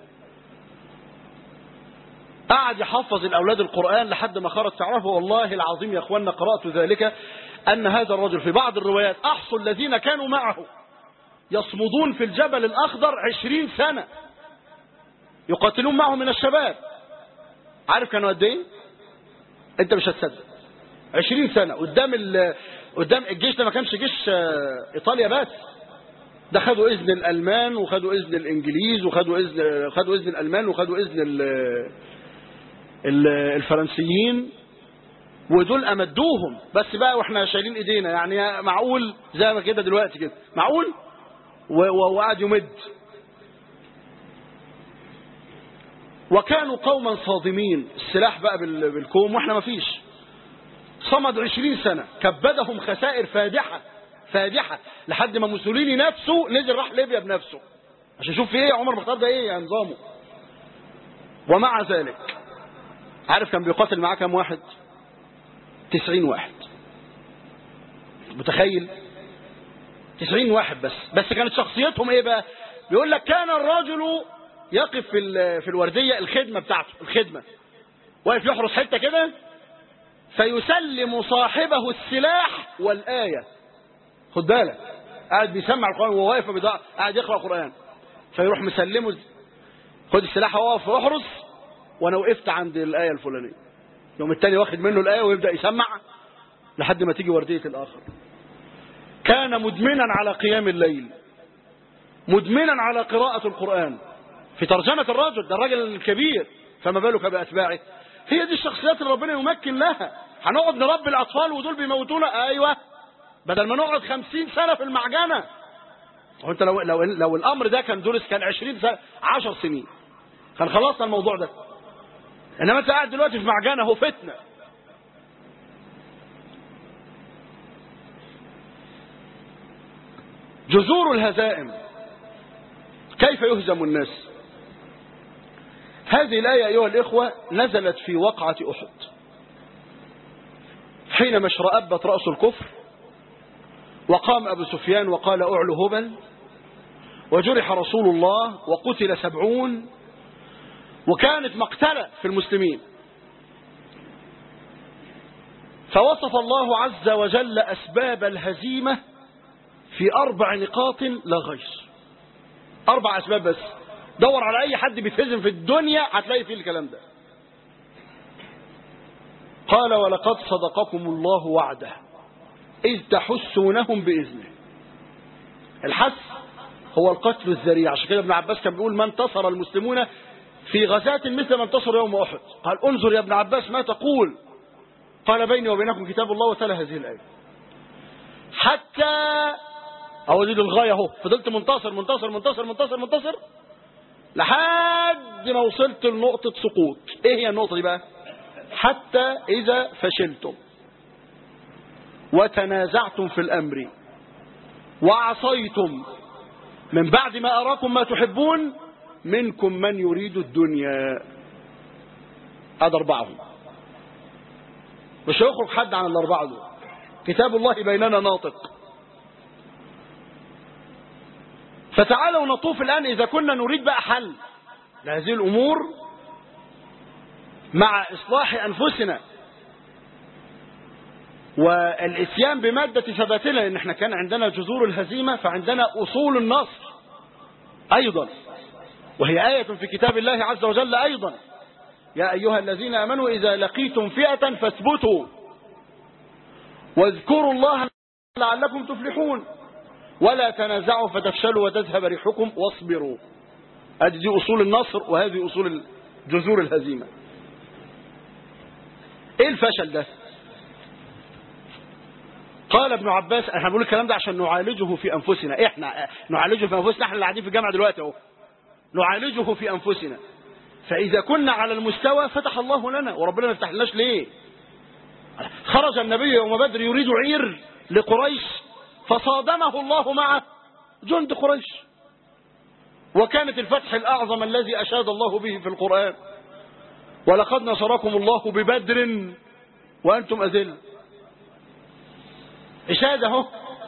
S3: قعد يحفظ الأولاد القرآن لحد ما خرج. تعرفوا والله العظيم يا أخوانا، قرأت ذلك أن هذا الرجل في بعض الروايات أحصوا الذين كانوا معه يصمدون في الجبل الأخضر عشرين سنة يقاتلون معه من الشباب. عارف كانوا قد ايه؟ انت مش هتصدق. عشرين سنة قدام قدام الجيش ده. ما كانش جيش ايطاليا بس، ده خدوا اذن الالمان وخدوا اذن الانجليز وخدوا اذن خدوا اذن الالمان وخدوا اذن ال ال الفرنسيين، ودول امدوهم. بس بقى واحنا شايلين ايدينا، يعني معقول زي ما كده دلوقتي كده معقول، وقعد يمد. وكانوا قوما صادمين، السلاح بقى بالكوم واحنا ما فيش. صمد عشرين سنة، كبدهم خسائر فادحة فادحة لحد ما موسوليني نفسه نزل راح ليبيا بنفسه عشان يشوف في ايه عمر مختار ده ايه يعني نظامه. ومع ذلك عارف كان بيقاتل معاه كام واحد؟ تسعين واحد. متخيل؟ تسعين واحد بس. بس كانت شخصيتهم ايه بقى؟ بيقول لك كان الرجل يقف في في الوردية، الخدمة بتاعته، الخدمة واقف يحرس حتة كده، فيسلم صاحبه السلاح والآية. خد بالك، قاعد بيسمع القرآن وهو واقف قاعد يقرأ القرآن، فيروح مسلمه خد السلاح وواقف يحرس، وانا وقفت عند الآية الفلانية. يوم التاني واخد منه الآية ويبدأ يسمع لحد ما تيجي وردية الآخر. كان مدمنا على قيام الليل، مدمنا على قراءة القرآن. في ترجمة الرجل ده الرجل الكبير، فما بالك بأتباعه. هي دي الشخصيات اللي ربنا يمكن لها. هنقعد نربي الأطفال ودول بيموتونا؟ أيوة، بدل ما نقعد خمسين سنة في المعجنة. وانت لو, لو, لو الأمر ده كان دورس كان عشرين سنة عشر سنين كان خلصنا الموضوع ده. إنما انت قاعد دلوقتي في معجنة، هو فتنة. جذور الهزائم، كيف يهزم الناس؟ هذه الآية أيها الإخوة نزلت في وقعة أحد، حينما اشرأبت رأس الكفر، وقام أبو سفيان وقال أعلو هبل، وجرح رسول الله وقتل سبعون، وكانت مقتلة في المسلمين. فوصف الله عز وجل أسباب الهزيمة في أربع نقاط لا غير. أربع أسباب بس، دور على أي حد بيتهزم في الدنيا هتلاقي فيه الكلام ده. قال ولقد صدقكم الله وعده إذ تحسونهم بإذنه. الحس هو القتل الذريع. عشان كده ابن عباس كان بيقول ما انتصر المسلمون في غزاة مثل ما انتصر يوم أحد. قال انظر يا ابن عباس ما تقول. قال بيني وبينكم كتاب الله، وتلا هذه الآية حتى أو دي الغاية اهو. فضلت منتصر منتصر منتصر منتصر منتصر لحد ما وصلت لنقطة سقوط. ايه هي النقطة دي بقى؟ حتى إذا فشلتم وتنازعتم في الأمر وعصيتم من بعد ما أراكم ما تحبون منكم من يريد الدنيا. هذا أربعهم، مش هيخرج حد عن الأربعة دول. كتاب الله بيننا ناطق. فتعالوا نطوف الآن إذا كنا نريد بقى حل لهذه الأمور مع إصلاح أنفسنا والإتيان بمادة ثباتنا. لأن احنا كان عندنا جذور الهزيمة، فعندنا أصول النصر أيضا، وهي آية في كتاب الله عز وجل أيضا: يا أيها الذين آمنوا إذا لقيتم فئة فاثبتوا واذكروا الله لعلكم تفلحون ولا تنازعوا فتفشلوا وتذهب ريحكم واصبروا. هذه دي أصول النصر، وهذه أصول جذور الهزيمة. إيه الفشل ده؟ قال ابن عباس، احنا بنقول الكلام ده عشان نعالجه في انفسنا، احنا نعالجه في انفسنا، احنا اللي قاعدين في الجامعه دلوقتي اهو نعالجه في انفسنا. فاذا كنا على المستوى فتح الله لنا، وربنا ما يفتح لناش ليه؟ خرج النبي يوم بدر يريد عير لقريش فصادمه الله مع جند قريش، وكانت الفتح الأعظم الذي أشاد الله به في القرآن، ولقد نصركم الله ببدر وأنتم أذل. إشاده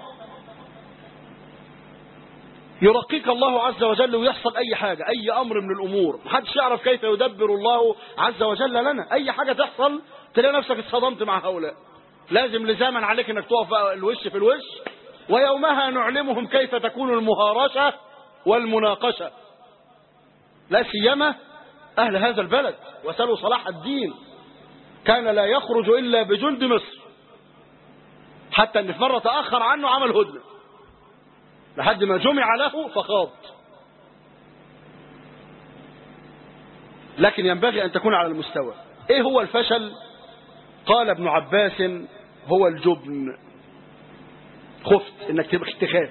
S3: يرقيك الله عز وجل ويحصل أي حاجة، أي أمر من الأمور، محدش يعرف كيف يدبر الله عز وجل لنا. أي حاجة تحصل تلاقي نفسك اتصدمت مع هؤلاء، لازم لزاما عليك انك تقف الوش في الوش، ويومها نعلمهم كيف تكون المهارشة والمناقشة، لا سيما أهل هذا البلد. وسألوا صلاح الدين كان لا يخرج إلا بجند مصر، حتى أن في مرة تأخر عنه عمل هدنة لحد ما جمع له فخاض. لكن ينبغي أن تكون على المستوى. إيه هو الفشل؟ قال ابن عباس هو الجبن، خفت انك تخاف.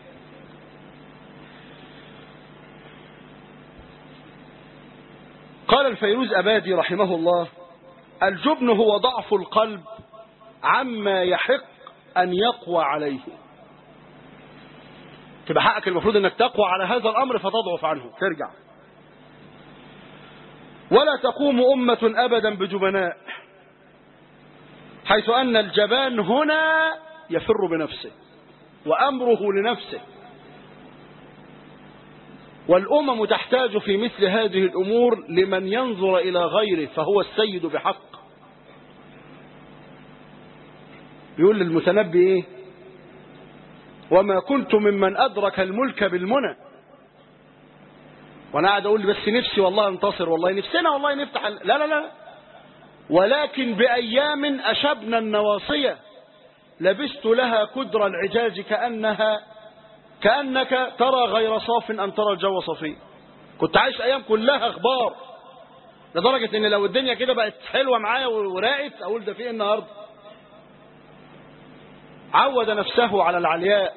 S3: قال الفيروز أبادي رحمه الله الجبن هو ضعف القلب عما يحق أن يقوى عليه. تبقى حقك المفروض انك تقوى على هذا الأمر فتضعف عنه ترجع. ولا تقوم أمة أبدا بجبناء، حيث أن الجبان هنا يفر بنفسه وأمره لنفسه، والأمم تحتاج في مثل هذه الأمور لمن ينظر إلى غيره فهو السيد بحق. يقول للمتنبي إيه؟ وما كنت ممن أدرك الملك بالمنى. وأنا قاعد أقول بس نفسي والله انتصر، والله نفسنا والله نفتح ال... لا لا لا، ولكن بأيام أشبنا النواصية لبست لها كدر العجاج كأنها كأنك ترى غير صاف أن ترى الجو صفي. كنت عايش أيام كلها أخبار، لدرجة إن لو الدنيا كده بقت حلوة معايا وراقت أقول ده فيه النهاردة. عود نفسه على العلياء،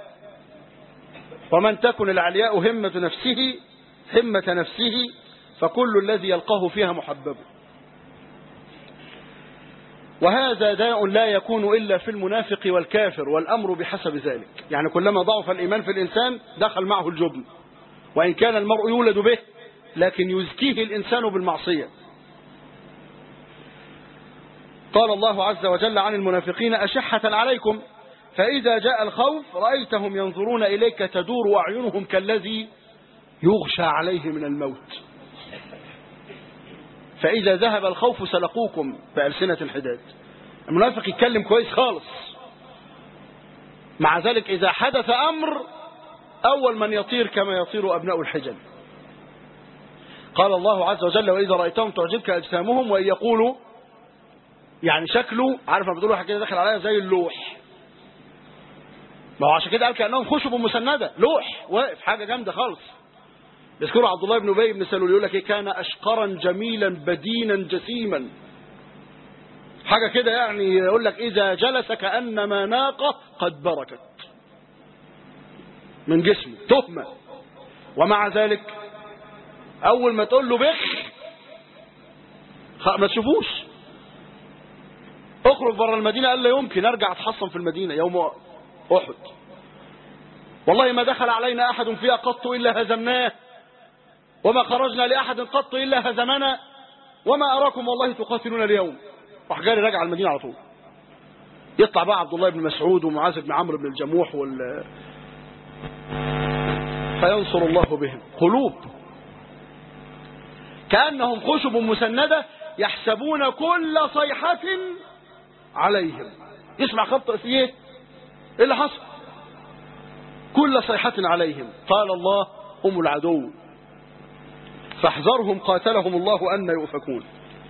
S3: ومن تكن العلياء همة نفسه همة نفسه فكل الذي يلقاه فيها محبب. وهذا داء لا يكون إلا في المنافق والكافر، والأمر بحسب ذلك. يعني كلما ضعف الإيمان في الإنسان دخل معه الجبن، وإن كان المرء يولد به لكن يزكيه الإنسان بالمعصية. قال الله عز وجل عن المنافقين أشحة عليكم فإذا جاء الخوف رأيتهم ينظرون إليك تدور أعينهم كالذي يغشى عليه من الموت، فإذا ذهب الخوف سلقوكم بألسنة الحداد. المنافق يتكلم كويس خالص، مع ذلك إذا حدث أمر أول من يطير كما يطير أبناء الحجل. قال الله عز وجل وإذا رأيتهم تعجبك أجسامهم وإن يقولوا، يعني شكله، عارف ما بتقولوا حاجة داخل عليها زي اللوح، ما هو عشان كده قال كأنهم خشب مسندة، لوح واقف حاجة جامدة خالص. يذكروا عبد الله بن أبي بن سلول يقول لك إيه؟ كان أشقرا جميلا بدينا جسيما، حاجة كده يعني يقول لك إذا جلس كأنما ناقة قد بركت من جسمه تهمة، ومع ذلك أول ما تقول له بخ ما تشوفوش. اخرج بره المدينة قال لا يمكن أرجع أتحصن في المدينة يوم أحد، والله ما دخل علينا أحد فيها قط إلا هزمناه، وما خرجنا لأحد قط إلا هزمنا، وما أراكم والله تقاتلون اليوم. راح جاري راجع المدينة على طول. يطلع بقى عبد الله بن مسعود ومعاذ بن عمرو بن الجموح وال فينصر الله بهم قلوب كأنهم خشب مسندة يحسبون كل صيحة عليهم. يسمع خبط فيه ايه اللي حصل؟ كل صيحة عليهم. قال الله هم العدو فاحذرهم قاتلهم الله أن يؤفكون.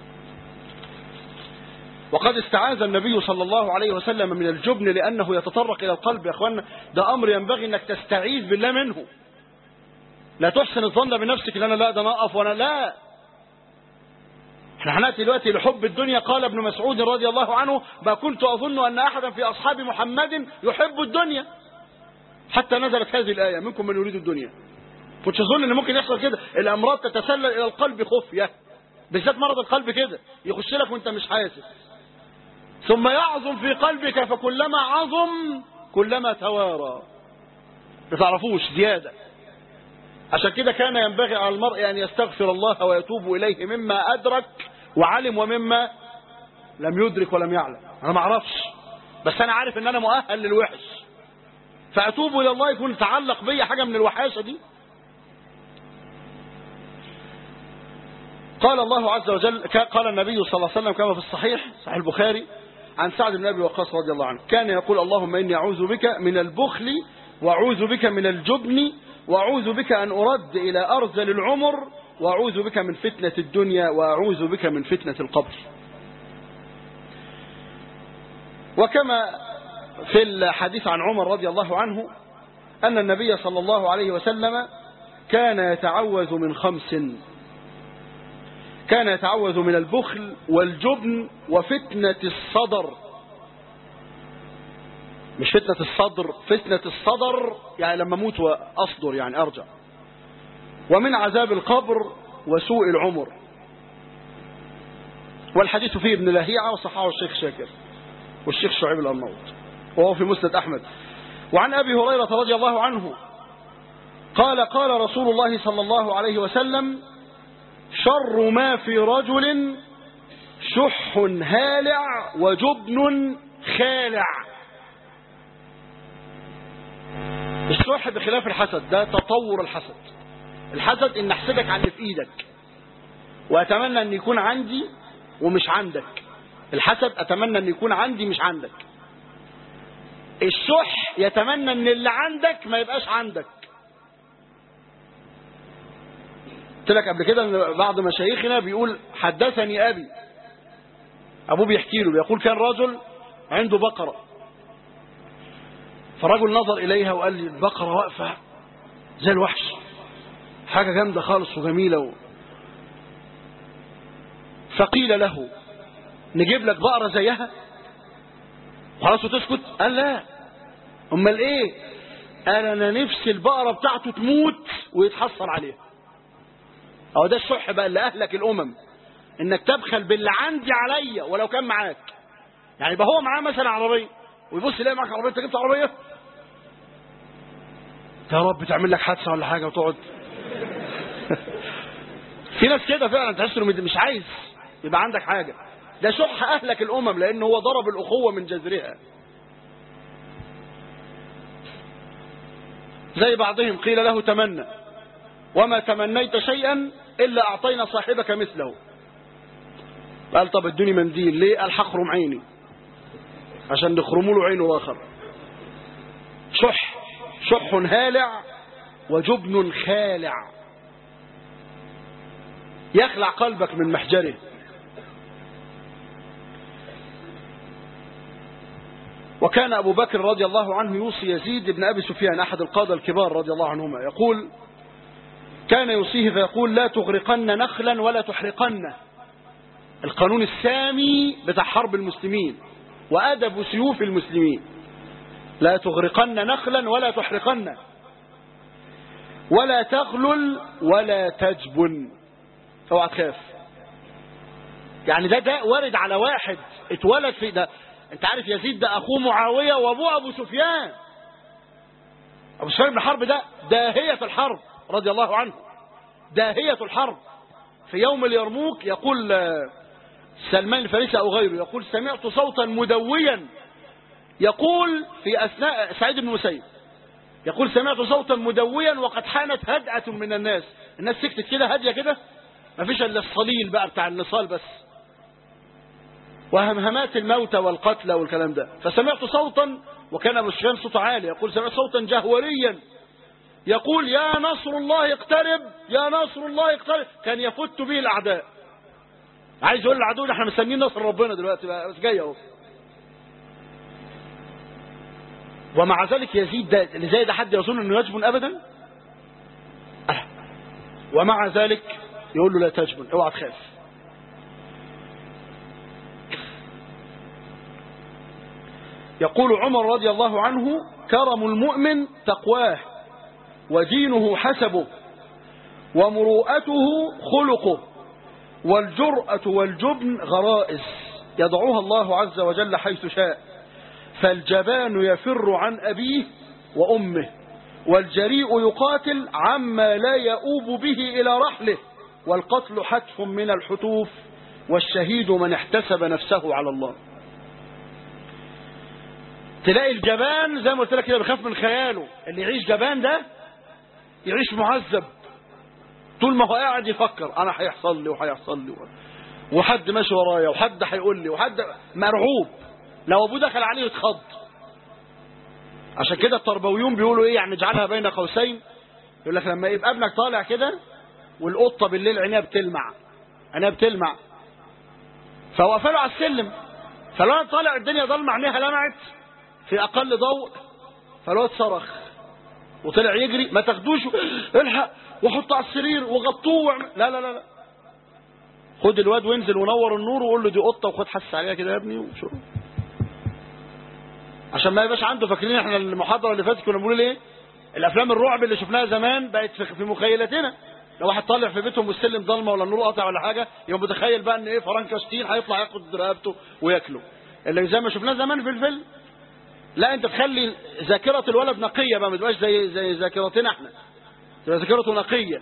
S3: وقد استعاذ النبي صلى الله عليه وسلم من الجبن لأنه يتطرق إلى القلب. يا أخوانا ده أمر ينبغي أنك تستعيذ بالله منه. لا تحسن الظن بنفسك لأنا لا ده نقف وأنا لا، احنا هنأتي دلوقتي لحب الدنيا. قال ابن مسعود رضي الله عنه: ما كنت أظن أن أحدا في أصحاب محمد يحب الدنيا حتى نزلت هذه الآية: منكم من يريد الدنيا. كنتش أظن أن ممكن يحصل كده، الأمراض تتسلل إلى القلب خفية، بالذات مرض القلب كده يخش لك وانت مش حاسس، ثم يعظم في قلبك، فكلما عظم كلما توارى. ما تعرفوش زيادة. عشان كده كان ينبغي على المرء أن يستغفر الله ويتوب إليه مما أدرك وعلم ومما لم يدرك ولم يعلم. أنا ما أعرفش، بس أنا عارف أن أنا مؤهل للوحش، فأتوب إلى الله. يكون تعلق بي حاجة من الوحاشة دي. قال الله عز وجل، قال النبي صلى الله عليه وسلم كما في الصحيح صحيح البخاري عن سعد بن أبي وقاص رضي الله عنه، كان يقول: اللهم إني أعوذ بك من البخل، وأعوذ بك من الجبن، وأعوذ بك أن أرد إلى أرذل العمر، وأعوذ بك من فتنة الدنيا، وأعوذ بك من فتنة القبر. وكما في الحديث عن عمر رضي الله عنه أن النبي صلى الله عليه وسلم كان يتعوذ من خمس: كان يتعوذ من البخل والجبن وفتنة الصدر. مش فتنة الصدر، فتنة الصدر يعني لما موت وأصدر يعني أرجع. ومن عذاب القبر وسوء العمر. والحديث فيه ابن لهيعة وصححه الشيخ شاكر والشيخ شعيب الأرناؤوط، وهو في مسند أحمد. وعن أبي هريرة رضي الله عنه قال: قال رسول الله صلى الله عليه وسلم: شر ما في رجل شح هالع وجبن خالع. الشح بخلاف الحسد، ده تطور الحسد. الحسد ان احسدك على اللي في ايدك واتمنى ان يكون عندي ومش عندك. الحسد اتمنى ان يكون عندي مش عندك. الشح يتمنى ان اللي عندك ما يبقاش عندك. قلت لك قبل كده ان بعض مشايخنا بيقول: حدثني ابي، ابوه بيحكي له، بيقول كان رجل عنده بقرة، فالرجل نظر اليها وقال لي: البقرة واقفة زي الوحش، حاجة جامدة خالص وجميلة و... فقيل له: نجيب لك بقرة زيها خلاص وتسكت؟ قال: لا. امال ايه؟ قال: انا نفسي البقرة بتاعته تموت ويتحصل عليها. أو ده الشح بقى اللي أهلك الأمم، إنك تبخل باللي عندي عليا ولو كان معاك. يعني يبقى هو معاه مثلا عربية ويبص يلاقي معاك عربية، أنت جبت عربية؟ يا رب تعمل لك حادثة ولا حاجة وتقعد. في ناس كده فعلا تحس إنه مش عايز يبقى عندك حاجة. ده شح أهلك الأمم، لأن هو ضرب الأخوة من جذرها. زي بعضهم قيل له: تمنى، وما تمنيت شيئا إلا أعطينا صاحبك مثله. قال: طب ادوني منديل. ليه؟ قال: حخرم عيني، عشان نخرموا له عينه الآخر. شح شح هالع وجبن خالع، يخلع قلبك من محجره. وكان أبو بكر رضي الله عنه يوصي يزيد بن أبي سفيان أحد القادة الكبار رضي الله عنهما، يقول: كان يوصيه فيقول: لا تغرقن نخلا ولا تحرقن. القانون السامي بتاع حرب المسلمين وأدب سيوف المسلمين: لا تغرقن نخلا ولا تحرقن، ولا تغلل ولا تجبن. اوعى تخاف. يعني ده ده وارد على واحد اتولد في ده. انت عارف يزيد ده اخوه معاوية وابوه ابو سفيان. ابو سفيان بن حرب ده داهية الحرب رضي الله عنه، داهية الحرب. في يوم اليرموك يقول سلمان الفارسي أو غيره، يقول: سمعت صوتا مدويا، يقول في أثناء سعيد بن مسيب، يقول: سمعت صوتا مدويا وقد حانت هدأة من الناس. الناس سكتت كده هادية كده، ما فيش إلا الصليل بقى بتاع النصال بس، وهمهمات الموتى والقتلى والكلام ده. فسمعت صوتا، وكان أبو سفيان صوته عالي، يقول: سمعت صوتا جهوريا يقول: يا نصر الله اقترب، يا نصر الله اقترب. كان يفت به الأعداء. عايز يقول للعدو: احنا مستنيين نصر ربنا دلوقتي بقى، بس جاي اهو. ومع ذلك يزيد ده اللي زي ده حد يظن انه يجبن ابدا؟ أه. ومع ذلك يقول له: لا تجبن، اوعى تخاف. يقول عمر رضي الله عنه: كرم المؤمن تقواه، ودينه حسبه، ومروءته خلقه، والجرأة والجبن غرائز يضعها الله عز وجل حيث شاء، فالجبان يفر عن أبيه وأمه، والجريء يقاتل عما لا يؤوب به إلى رحله، والقتل حتف من الحتوف، والشهيد من احتسب نفسه على الله. تلاقي الجبان زي ما قلت لك كده بيخاف من خياله. اللي يعيش جبان ده يعيش معذب طول ما هو قاعد يفكر: انا هيحصل لي وهيحصل لي وحد ماشي ورايا وحد هيقول لي وحد مرعوب. لو ابوه دخل عليه يتخض. عشان كده التربويون بيقولوا ايه يعني؟ اجعلها بين قوسين. يقول لك لما يبقى ابنك طالع كده والقطه بالليل عينيها بتلمع عينيها بتلمع فوقف له على السلم، فالولد طالع الدنيا ضلمه عينيها لمعت في اقل ضوء، فالولد صرخ وطلع يجري. ما تاخدوش الحق وحطه على السرير وغطوه. لا لا لا لا، خد الواد وانزل ونور النور وقول له دي قطه وخد حس عليها كده يا ابني وشو، عشان ما يبقاش عنده. فاكرين احنا المحاضره اللي فاتت كنا بنقول ايه؟ الافلام الرعب اللي شفناها زمان بقت في مخيلتنا. لو واحد طالع في بيتهم والسلم ضلمه ولا النور قاطع ولا حاجه، يبقى متخيل بقى ان ايه؟ فرانكشتين هيطلع ياخد رقبته وياكله، اللي زي ما شفناه زمان في الفيلم. لا، انت تخلي ذاكره الولد نقيه بقى، ما تبقاش زي زي ذاكرتنا احنا، تبقى ذاكرته نقيه.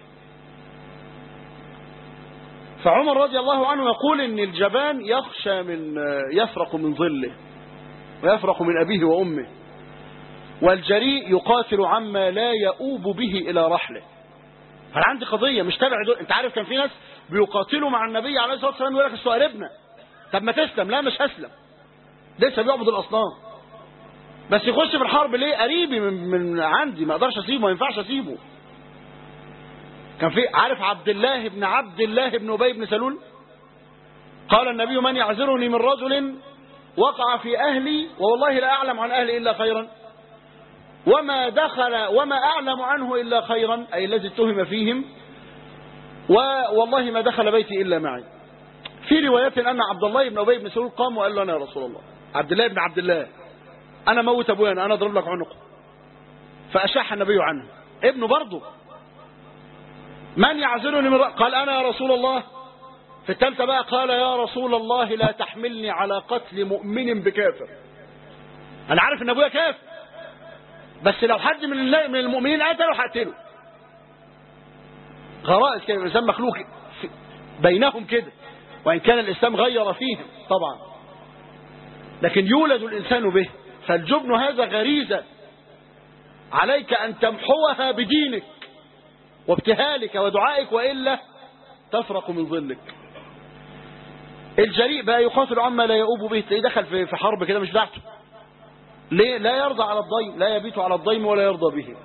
S3: فعمر رضي الله عنه يقول ان الجبان يخشى من يفرق من ظله ويفرق من ابيه وامه، والجريء يقاتل عما لا يؤوب به الى رحله. انا عندي قضيه مش تابع دول. انت عارف كان في ناس بيقاتلوا مع النبي عليه الصلاه والسلام يقول لك اصل قريبنا. طب ما تسلم. لا مش هسلم، لسه بيعبد الاصنام، بس يخش في الحرب ليه؟ قريبي من, من عندي، ما اقدرش اسيبه، ما ينفعش اسيبه. كان في عارف عبد الله بن عبد الله بن ابي بن سلول؟ قال النبي: من يعذرني من رجل وقع في اهلي والله لا اعلم عن اهلي الا خيرا، وما دخل وما اعلم عنه الا خيرا، اي الذي اتهم فيهم، والله ما دخل بيتي الا معي. في روايات ان عبد الله بن ابي بن سلول قام وقال له: انا يا رسول الله، عبد الله بن عبد الله، انا موت ابويا، انا اضرب لك عنقه. فاشاح النبي عنه. ابنه برضه: من يعذرني من رأ... قال: انا يا رسول الله. في الثالثه بقى قال: يا رسول الله لا تحملني على قتل مؤمن بكافر. انا عارف ان ابويا كافر، بس لو حد من من المؤمنين قتله هقتله. غرائز كده، الانسان مخلوق بينهم كده، وان كان الاسلام غير فيهم طبعا، لكن يولد الانسان به. فالجبن هذا غريزه عليك ان تمحوها بدينك وابتهالك ودعائك، والا تفرق من ظلك. الجريء بقى يقاتل عما لا يؤوب به. تلاقيه دخل في حرب كده مش بتاعته. ليه؟ لا يرضى على الضيم، لا يبيت على الضيم ولا يرضى به.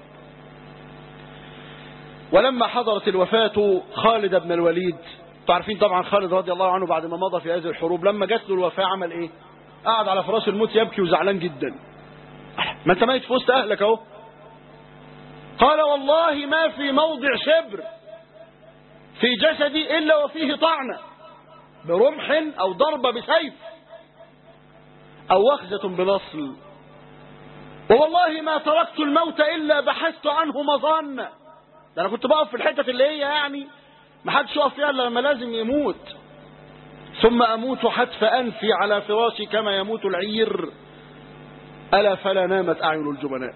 S3: ولما حضرت الوفاة خالد بن الوليد، تعرفين طبعا خالد رضي الله عنه بعد ما مضى في هذه الحروب، لما جات له الوفاة عمل ايه؟ قعد على فراش الموت يبكي وزعلان جدا. ما انت ميت في وسط اهلك اهو. قال: والله ما في موضع شبر في جسدي الا وفيه طعنة برمح او ضربة بسيف او وخزة بنصل، ووالله ما تركت الموت الا بحثت عنه مظانة. ده انا كنت بقف في الحتة اللي هي يعني ما حدش يقف فيها الا لما لازم يموت. ثم اموت حتف انفي على فراشي كما يموت العير، الا فلا نامت اعين الجبناء.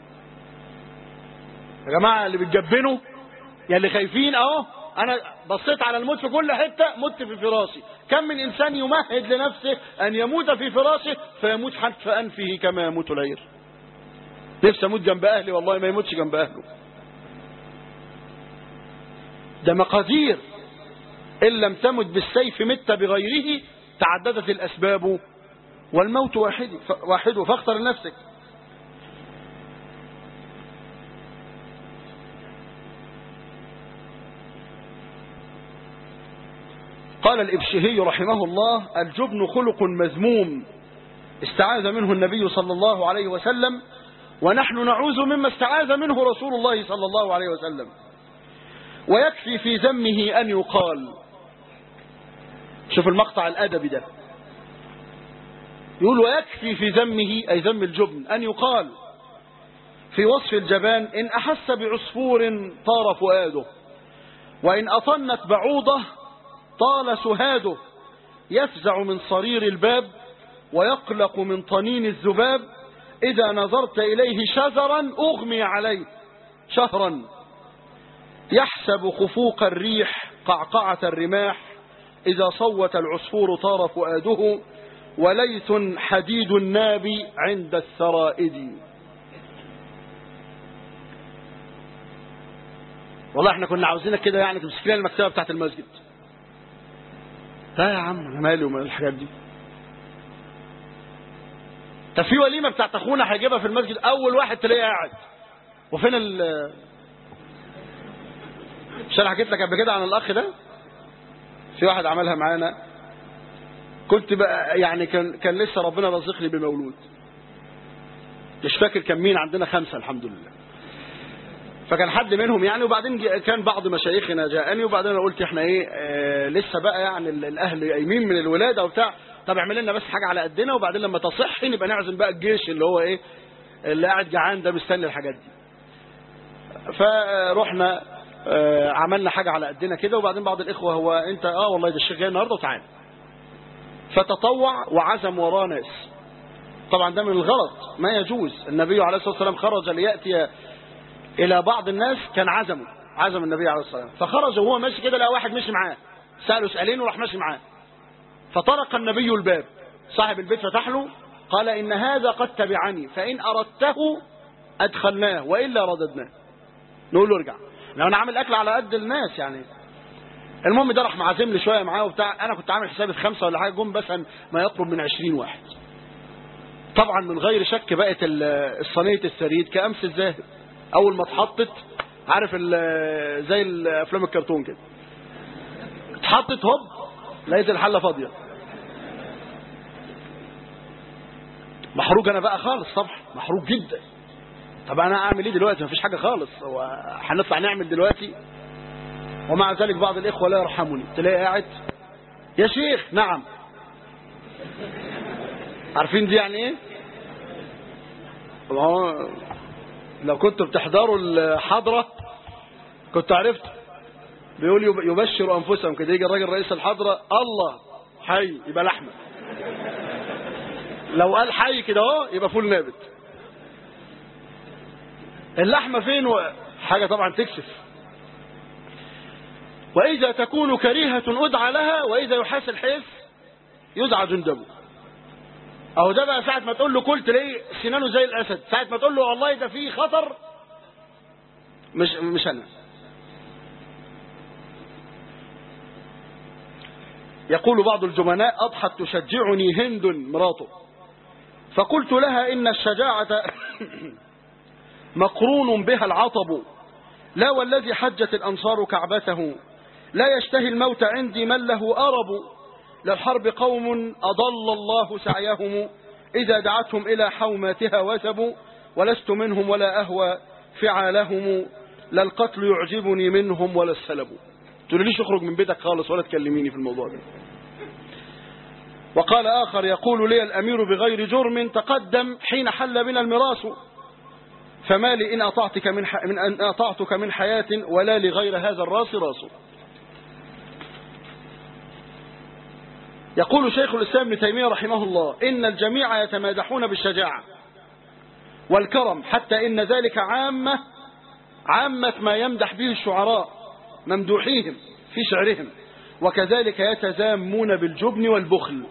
S3: يا جماعه اللي بتجبنوا يا اللي خايفين اهو، انا بصيت على الموت في كل حته، مت في فراشي. كم من انسان يمهد لنفسه ان يموت في فراشه فيموت حتف انفه كما يموت العير. نفسي اموت جنب اهلي، والله ما يموتش جنب اهله. ده مقادير. ان لم تمت بالسيف مت بغيره، تعددت الاسباب والموت واحد واحد فاختر لنفسك. قال الإبشهي رحمه الله: الجبن خلق مذموم استعاذ منه النبي صلى الله عليه وسلم، ونحن نعوذ مما استعاذ منه رسول الله صلى الله عليه وسلم. ويكفي في ذمه أن يقال، شوف المقطع الأدبي ده، يقول ويكفي في ذمه أي ذم الجبن أن يقال في وصف الجبان إن أحس بعصفور طار فؤاده، وإن أطنت بعوضة طال سهاده، يفزع من صرير الباب ويقلق من طنين الذباب، إذا نظرت إليه شزرا أغمي عليه شهرا، يحسب خفوق الريح قعقعة الرماح، إذا صوت العصفور طار فؤاده، وليث حديد الناب عند الثرائد. والله احنا كنا عاوزينك كده يعني تمسك لنا المكتبة بتاعت المسجد. لا يا عم انا مالي ومال الحاجات دي. طب في وليمة بتاعت اخونا هيجيبها في المسجد، اول واحد تلاقيه قاعد. وفين ال مش انا حكيت لك قبل كده عن الاخ ده؟ في واحد عملها معانا، كنت بقى يعني كان كان لسه ربنا رزقني بمولود، مش فاكر كان مين، عندنا خمسة الحمد لله. فكان حد منهم يعني، وبعدين كان بعض مشايخنا جاءني، وبعدين انا قلت احنا ايه آه لسه بقى يعني الاهل قايمين من الولاده وبتاع، طب اعمل لنا بس حاجه على قدنا، وبعدين لما تصح نبقى نعزم بقى الجيش اللي هو ايه اللي قاعد جعان ده مستني الحاجات دي. فروحنا آه عملنا حاجه على قدنا كده، وبعدين بعض الاخوه هو انت اه والله ده الشيخ جاي النهارده وتعالى، فتطوع وعزم وراه ناس. طبعا ده من الغلط، ما يجوز. النبي عليه الصلاه والسلام خرج لياتي الى بعض الناس، كان عزمه عزم النبي عليه الصلاه والسلام، فخرج وهو ماشي كده لقى واحد مشي معاه، ساله سؤالين وراح ماشي معاه، فطرق النبي الباب، صاحب البيت فتح له قال ان هذا قد تبعني، فان اردته ادخلناه والا رددناه. نقول له ارجع، لو انا عامل اكل على قد الناس يعني. المهم ده راح معزم لي شويه معاه وبتاع، انا كنت عامل حسابي في خمسه ولا حاجه، جم بس ما يقرب من عشرين واحد. طبعا من غير شك بقت الصينيه الثريد كامس الذهب، اول ما اتحطت عارف زي الافلام الكرتون كده، اتحطت هوب لقيت الحله فاضيه. محروق انا بقى خالص، طبعا محروق جدا. طب انا اعمل ايه دلوقتي؟ مفيش حاجه خالص، هو هنطلع نعمل دلوقتي؟ ومع ذلك بعض الاخوه لا يرحمني، تلاقي قاعد يا شيخ نعم. عارفين دي يعني ايه؟ لو كنتوا بتحضروا الحضره كنت عرفت. بيقول يبشر انفسهم كده، يجي الراجل رئيس الحضره الله حي يبقى لحمه، لو قال حي كده اهو يبقى فول نابت. اللحمه فين؟ حاجه طبعا تكشف. واذا تكون كريهه ادعى لها، واذا يحاس الحس يدعى جندبه. اهو ده بقى ساعه ما تقول له كل تلاقيه سنانه زي الاسد، ساعه ما تقول له والله ده فيه خطر مش مش انا. يقول بعض الجبناء اضحت تشجعني هند مراته، فقلت لها ان الشجاعه مقرون بها العطب، لا والذي حجت الانصار كعبته، لا يشتهي الموت عندي من له أرب، للحرب قوم أضل الله سعيهم، إذا دعتهم إلى حوماتها وثبوا، ولست منهم ولا أهوى فعالهم، لا القتل يعجبني منهم ولا السلب. تقوليش اخرج من بيتك خالص ولا تكلميني في الموضوع ده. وقال آخر يقول لي الأمير بغير جرم تقدم حين حل بنا المراس، فما لي إن أطعتك من, ح... من أن أطعتك من حياة ولا لغير هذا الراس راس. يقول شيخ الإسلام ابن تيمية رحمه الله إن الجميع يتمادحون بالشجاعة والكرم، حتى إن ذلك عامة عامة ما يمدح به الشعراء ممدوحيهم في شعرهم، وكذلك يتزامون بالجبن والبخل.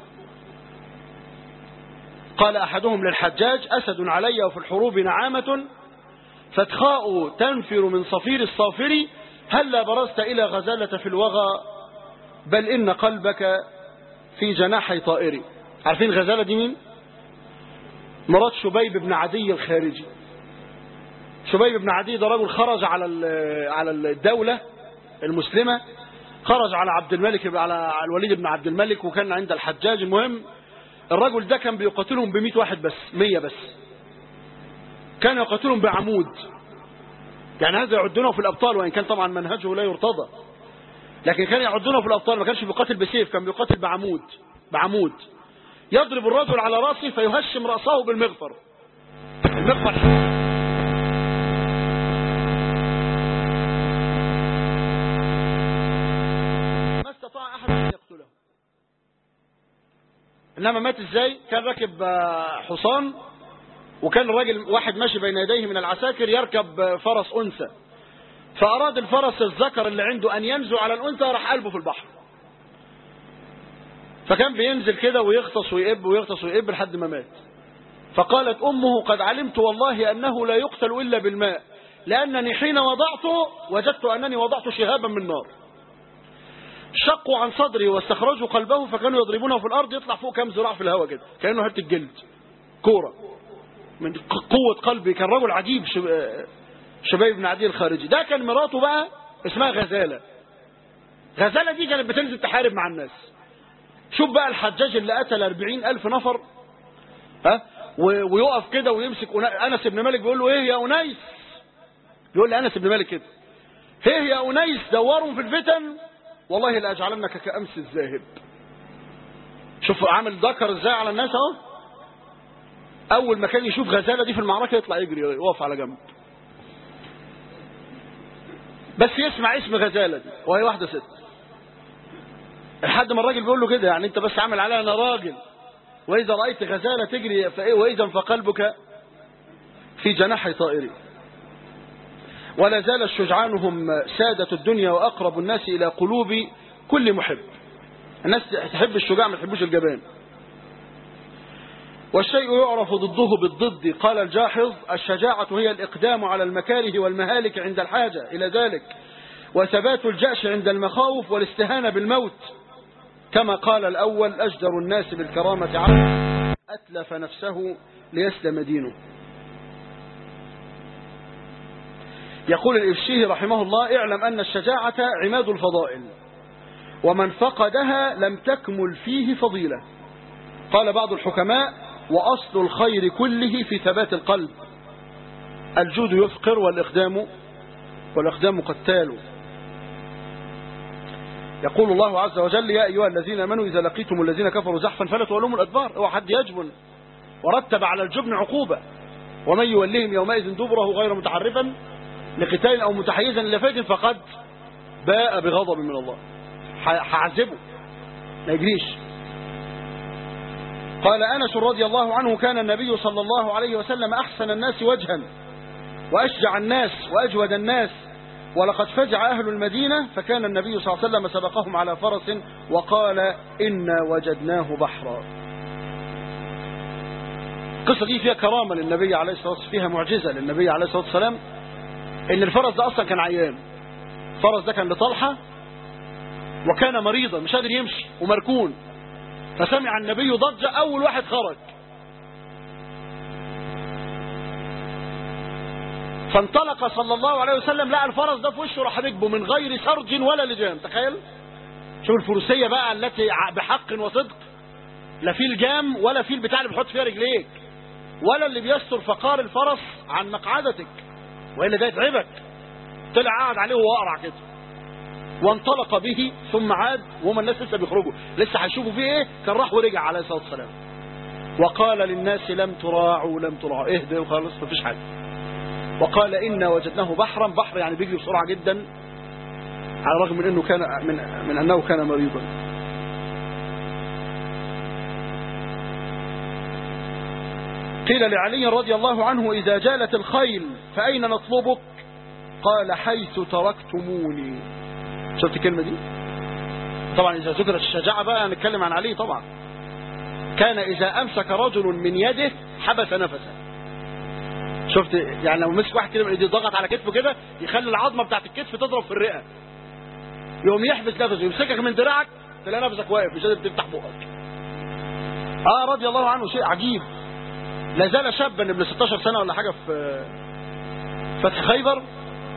S3: قال أحدهم للحجاج أسد علي وفي الحروب نعامة، فتخاء تنفر من صفير الصافر، هلا برزت إلى غزالة في الوغى، بل إن قلبك في جناحي طائري. عارفين غزالة دي مين؟ مرات شبيب بن عدي الخارجي. شبيب بن عدي ده رجل خرج على على الدولة المسلمة، خرج على عبد الملك على الوليد بن عبد الملك، وكان عند الحجاج. المهم الرجل ده كان بيقاتلهم بمئة واحد بس، مية بس، كان يقاتلهم بعمود. يعني هذا يعدونه في الأبطال، وإن كان طبعا منهجه لا يرتضى، لكن كان يعدونه في الأبطال. ما كانش بيقاتل بسيف، كان بيقاتل بعمود بعمود يضرب الرجل على رأسه فيهشم رأسه بالمغفر. المغفر ما استطاع أحد أن يقتله. إنما مات إزاي؟ كان راكب حصان، وكان الراجل واحد ماشي بين يديه من العساكر يركب فرس أنثى، فأراد الفرس الذكر اللي عنده أن ينزو على الأنثى، راح قلبه في البحر. فكان بينزل كده ويغطس ويقب ويغطس ويقب لحد ما مات. فقالت أمه: قد علمت والله أنه لا يقتل إلا بالماء، لأنني حين وضعته وجدت أنني وضعت شهابا من نار. شقوا عن صدري واستخرجوا قلبه، فكانوا يضربونه في الأرض يطلع فوق كام ذراع في الهواء كده، كأنه حتة جلد كورة من قوة قلبي. كان رجل عجيب، شبيب بن عدي الخارجي. ده كان مراته بقى اسمها غزالة. غزالة دي كانت بتنزل تحارب مع الناس. شوف بقى الحجاج اللي قتل أربعين ألف نفر، ها، ويقف كده ويمسك أنس بن مالك بيقول له: ايه يا أنيس؟ يقول لي أنس بن مالك كده: ايه يا أنيس، دورهم في الفتن والله لأجعلنك كأمس الذاهب. شوف عامل ذكر ازاي على الناس اهو. اول ما كان يشوف غزالة دي في المعركة يطلع يجري يقف على جنب، بس يسمع اسم غزالة دي وهي واحدة ست. لحد ما الراجل بيقول له كده: يعني انت بس عامل عليها انا راجل، واذا رأيت غزالة تجري فايه، واذا فقلبك في جناحي طائري. ولا زال الشجعان هم سادة الدنيا وأقرب الناس إلى قلوب كل محب. الناس تحب الشجاع ما تحبوش الجبان. والشيء يعرف ضده بالضد. قال الجاحظ: الشجاعة هي الإقدام على المكاره والمهالك عند الحاجة إلى ذلك، وثبات الجأش عند المخاوف، والاستهانة بالموت. كما قال الأول: أجدر الناس بالكرامة عبد أتلف نفسه ليسلم دينه. يقول الإفشيه رحمه الله: اعلم أن الشجاعة عماد الفضائل، ومن فقدها لم تكمل فيه فضيلة. قال بعض الحكماء: وأصل الخير كله في ثبات القلب. الجود يفقر والإقدام والإقدام قتال. يقول الله عز وجل: يا أيها الذين آمنوا إذا لقيتم الذين كفروا زحفا فلا تولوهم الأدبار. اوعى حد يجبن، ورتب على الجبن عقوبة: ومن يوليهم يومئذ دبره غير متحرفا لقتال أو متحيزا إلى فئة فقد باء بغضب من الله. هعذبه ما يجريش. قال أنس رضي الله عنه: كان النبي صلى الله عليه وسلم أحسن الناس وجها وأشجع الناس وأجود الناس، ولقد فزع أهل المدينة فكان النبي صلى الله عليه وسلم سبقهم على فرس وقال: إنا وجدناه بحرا. القصة دي فيها كرامة للنبي عليه الصلاة والسلام، فيها معجزة للنبي عليه الصلاة والسلام، إن الفرس ده أصلا كان عيان. الفرس ده كان لطلحة وكان مريضا مش قادر يمشي ومركون، فسمع النبي ضجة، أول واحد خرج، فانطلق صلى الله عليه وسلم لقى الفرس ده في وشه، راح ركبه من غير سرج ولا لجام. تخيل، شوف الفروسية بقى التي بحق وصدق، لا في الجام ولا في البتاع اللي بيحط فيها رجليك ولا اللي بيستر فقار الفرس عن مقعدتك، وإلا ده يتعبك. طلع قاعد عليه وهو أقرع كده، وانطلق به ثم عاد وهم الناس لسه بيخرجوا، لسه هيشوفوا فيه ايه، كان راح ورجع عليه الصلاة والسلام وقال للناس: لم تراعوا لم تراعوا، اهدوا وخلاص مفيش حاجة. وقال: إنا وجدناه بحرا. بحر يعني بيجري بسرعة جدا، على الرغم من انه كان من, من انه كان مريضا. قيل لعلي رضي الله عنه: إذا جالت الخيل فأين نطلبك؟ قال: حيث تركتموني. شفت الكلمة دي؟ طبعا إذا ذكرت الشجاعة بقى نتكلم عن علي. طبعا كان إذا أمسك رجل من يده حبس نفسه. شفت يعني لو مسك واحد كده من يده ضغط على كتفه كده يخلي العظمة بتاعت الكتف تضرب في الرئة، يقوم يحبس نفسه، يمسكك من دراعك تلاقي نفسك واقف مش قادر تفتح بقك. اه رضي الله عنه، شيء عجيب. لا زال شابا ابن ستاشر سنة ولا حاجة في فتح خيبر،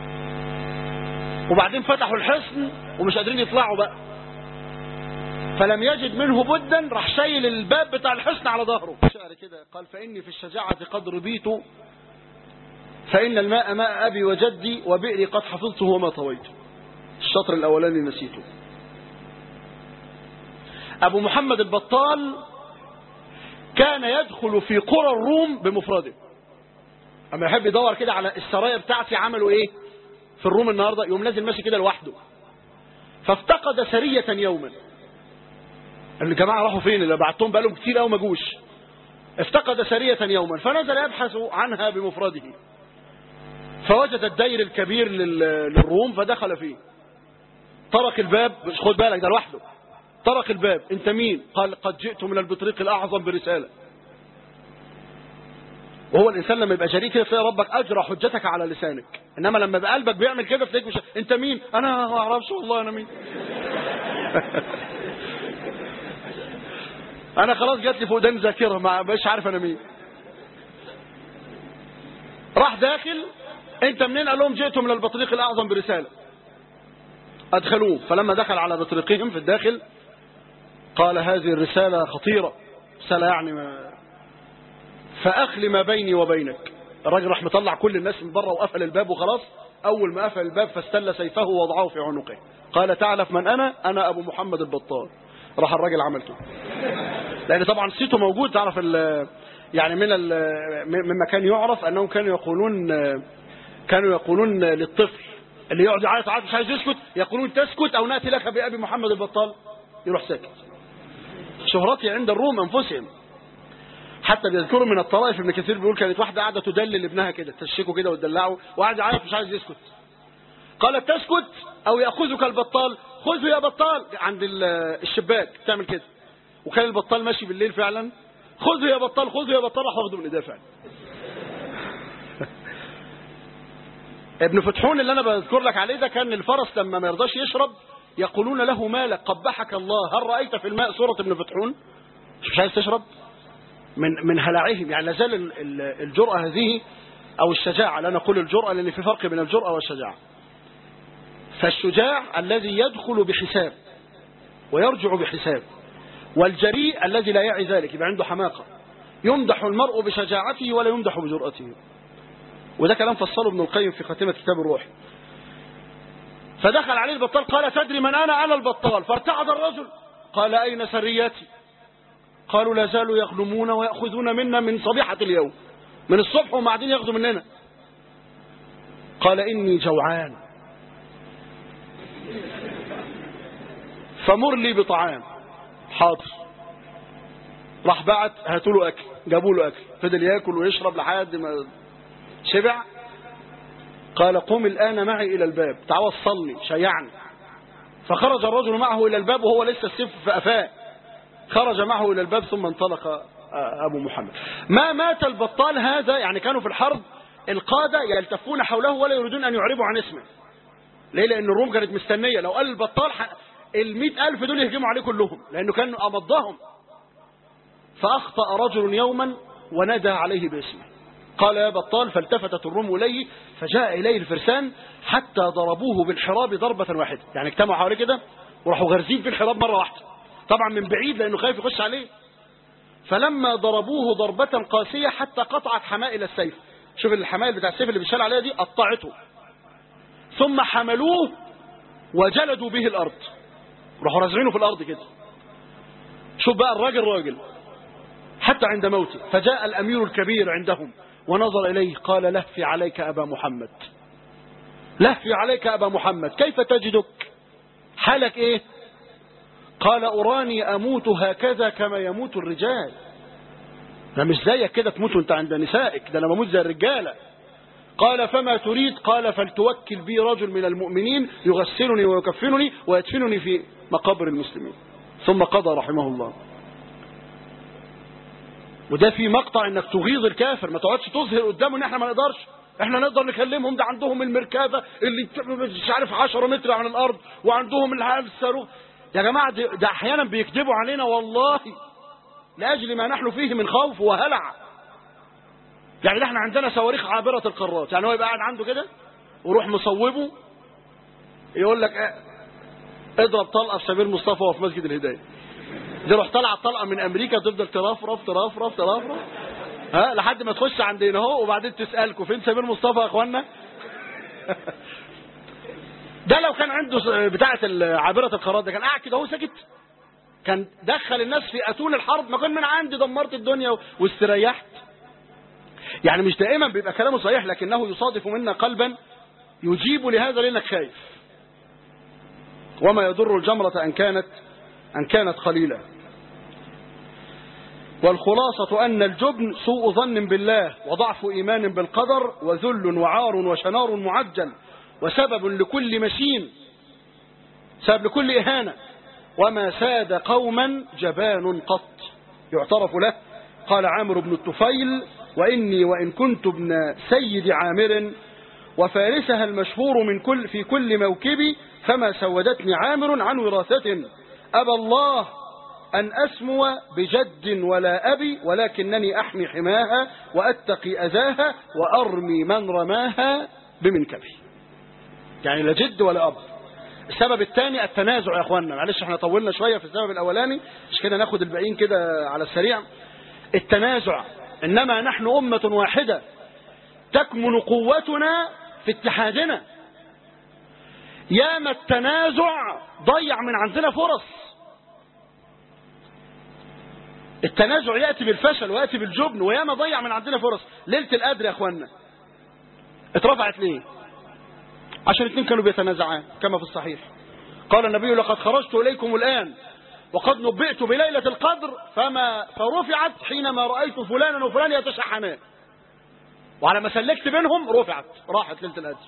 S3: وبعدين فتحوا الحصن ومش قادرين يطلعوا بقى، فلم يجد منه بدا، راح شايل الباب بتاع الحصن على ظهره. شعر كده قال: فإني في الشجاعة قد ربيت، فإن الماء ماء أبي وجدي، وبئري قد حفظته وما طويته. الشطر الأولاني نسيته. أبو محمد البطال كان يدخل في قرى الروم بمفرده. اما يحب يدور كده على السرايا بتاعتي عملوا ايه في الروم النهارده، يوم نازل ماشي كده لوحده. فافتقد سرية يوما، الجماعة راحوا فين اللي بعتهم بقالهم كتير قوي ما جوش. افتقد سرية يوما فنزل يبحث عنها بمفرده، فوجد الدير الكبير للروم فدخل فيه. طرق الباب، مش خد بالك ده لوحده، طرق الباب. انت مين؟ قال قد جئت من البطريق الاعظم برسالة. وهو الانسان لما يبقى جريء كده تلاقي ربك اجرى حجتك على لسانك، انما لما يبقى قلبك بيعمل كده تلاقيك مش انت مين؟ انا ما اعرفش والله انا مين. انا خلاص جات لي فقدان ذاكره ما بقاش عارف انا مين. راح داخل، انت منين؟ قال لهم جئت من البطريق الاعظم برساله. ادخلوه، فلما دخل على بطريقهم في الداخل قال هذه الرساله خطيره، رساله يعني ما فاخل ما بيني وبينك. الراجل راح مطلع كل الناس من بره وقفل الباب وخلاص. اول ما قفل الباب فاستل سيفه ووضعه في عنقه، قال تعرف من انا؟ انا ابو محمد البطال. راح الراجل عمل كده، لان طبعا صيته موجود. تعرف يعني من مما كان يعرف انهم كانوا يقولون كانوا يقولون للطفل اللي يقعد يعيط عيط مش عايز يسكت، يقولون تسكت او ناتي لك بابي محمد البطال، يروح ساكت. شهرتي عند الروم انفسهم. حتى بيذكروا من الطرائف، ابن كثير بيقول كانت واحده قاعده تدلل ابنها كده، تشيكه كده وتدلعه وقاعد يعيط مش عايز يسكت. قالت تسكت او ياخذك البطال، خذه يا بطال. عند الشباك تعمل كده، وكان البطال ماشي بالليل فعلا، خذه يا بطال خذه يا بطال، راح واخده من ايديه فعلا. ابن فتحون اللي انا بذكر لك عليه ده كان الفرس لما ما يرضاش يشرب يقولون له مالك قبحك الله، هل رايت في الماء صوره ابن فتحون؟ مش عايز تشرب من من هلعهم. يعني لازال الجرأة هذه او الشجاعه، لا نقول الجرأة لان في فرق بين الجرأة والشجاعه. فالشجاع الذي يدخل بحساب ويرجع بحساب، والجريء الذي لا يعي ذلك يبقى عنده حماقة. يمدح المرء بشجاعته ولا يمدح بجرأته، وده كلام فصله ابن القيم في خاتمة كتاب الروح. فدخل عليه البطال قال تدري من أنا؟ أنا البطال. فارتعد الرجل قال أين سرياتي؟ قالوا لا زالوا يغنمون ويأخذون منا من صبيحة اليوم، من الصبح وهم قاعدين ياخذوا مننا. قال إني جوعان فمر لي بطعام. حاضر. راح بعت هاتوا له اكل، جابوا له اكل، فضل ياكل ويشرب لحد ما شبع. قال قم الان معي الى الباب، تعال وصلني شيعني. فخرج الرجل معه الى الباب وهو لسه السيف في قفاه، خرج معه الى الباب ثم انطلق ابو محمد. ما مات البطال هذا، يعني كانوا في الحرب القاده يلتفون حوله ولا يريدون ان يعربوا عن اسمه. ليه؟ لان الروم كانت مستنيه لو قال البطال المئة ألف دول يهجموا عليه كلهم، لأنه كان أمضهم. فأخطأ رجل يوما ونادى عليه باسمه، قال يا بطال، فالتفتت الروم إليه فجاء إليه الفرسان حتى ضربوه بالحراب ضربة واحدة. يعني اجتمعوا حواليه كده وراحوا غارزين في الحراب مرة واحدة، طبعا من بعيد لأنه خايف يخش عليه. فلما ضربوه ضربة قاسية حتى قطعت حمائل السيف. شوف الحمائل بتاع السيف اللي بيشال عليها دي قطعته. ثم حملوه وجلدوا به الأرض، راحوا رازعينه في الأرض كده. شوف بقى الراجل راجل حتى عند موته. فجاء الأمير الكبير عندهم ونظر إليه قال لهفي عليك أبا محمد، لهفي عليك أبا محمد، كيف تجدك؟ حالك إيه؟ قال أراني أموت هكذا كما يموت الرجال. أنا مش زيك كده تموت وانت عند نسائك، ده أنا بموت زي الرجالة. قال فما تريد؟ قال فلتوكل بي رجل من المؤمنين يغسلني ويكفنني ويدفنني في مقابر المسلمين. ثم قضى رحمه الله. وده في مقطع انك تغيظ الكافر، ما تقعدش تظهر قدامه ان احنا ما نقدرش، احنا نقدر نكلمهم، ده عندهم المركبة اللي مش عارف عشرة متر عن الارض وعندهم الصاروخ. يا جماعة ده احيانا بيكذبوا علينا والله لاجل ما نحن فيه من خوف وهلع. يعني احنا عندنا صواريخ عابرة القارات، يعني هو يبقى قاعد عنده كده وروح مصوبه يقول لك اه اضرب طلقة في سمير مصطفى وفي مسجد الهداية، دي روح طلع الطلقة من امريكا تفضل ترفرف ترفرف ترفرف ها لحد ما تخش عندنا اهو، وبعدين تسألكم فين سمير مصطفى يا اخوانا؟ ده لو كان عنده بتاعة عابرة القارات ده كان قاعد كده اهو ساكت، كان دخل الناس في أتون الحرب، ما كان من عندي دمرت الدنيا واستريحت. يعني مش دائما بيبقى كلامه صحيح، لكنه يصادف منا قلبا يجيب لهذا لأنك خايف. وما يضر الجمرة أن كانت أن كانت قليلة. والخلاصة أن الجبن سوء ظن بالله وضعف إيمان بالقدر وذل وعار وشنار معجل وسبب لكل مشين، سبب لكل إهانة. وما ساد قوما جبان قط يعترف له. قال عامر بن الطفيل: وإني وإن كنت ابن سيد عامر وفارسها المشهور من كل في كل موكبي فما سودتني عامر عن وراثة أبى الله أن أسمو بجد ولا أبي، ولكنني أحمي حماها وأتقي أذاها وأرمي من رماها بمنكبي. يعني لا جد ولا أب. السبب الثاني التنازع يا أخوانا، معلش احنا طولنا شوية في السبب الأولاني، مش كده ناخد الباقيين كده على السريع. التنازع، إنما نحن أمة واحدة تكمن قوتنا في اتحادنا. ياما التنازع ضيع من عندنا فرص. التنازع يأتي بالفشل ويأتي بالجبن، وياما ضيع من عندنا فرص. ليلة القدر يا أخوانا اترفعت ليه؟ عشان اثنين كانوا بيتنازعان كما في الصحيح. قال النبي: لقد خرجت إليكم الآن وقد نبئت بليلة القدر فما فرفعت حينما رأيت فلانا وفلان يتشحنان، وعلى ما سلكت بينهم رفعت، راحت ليلة القدر.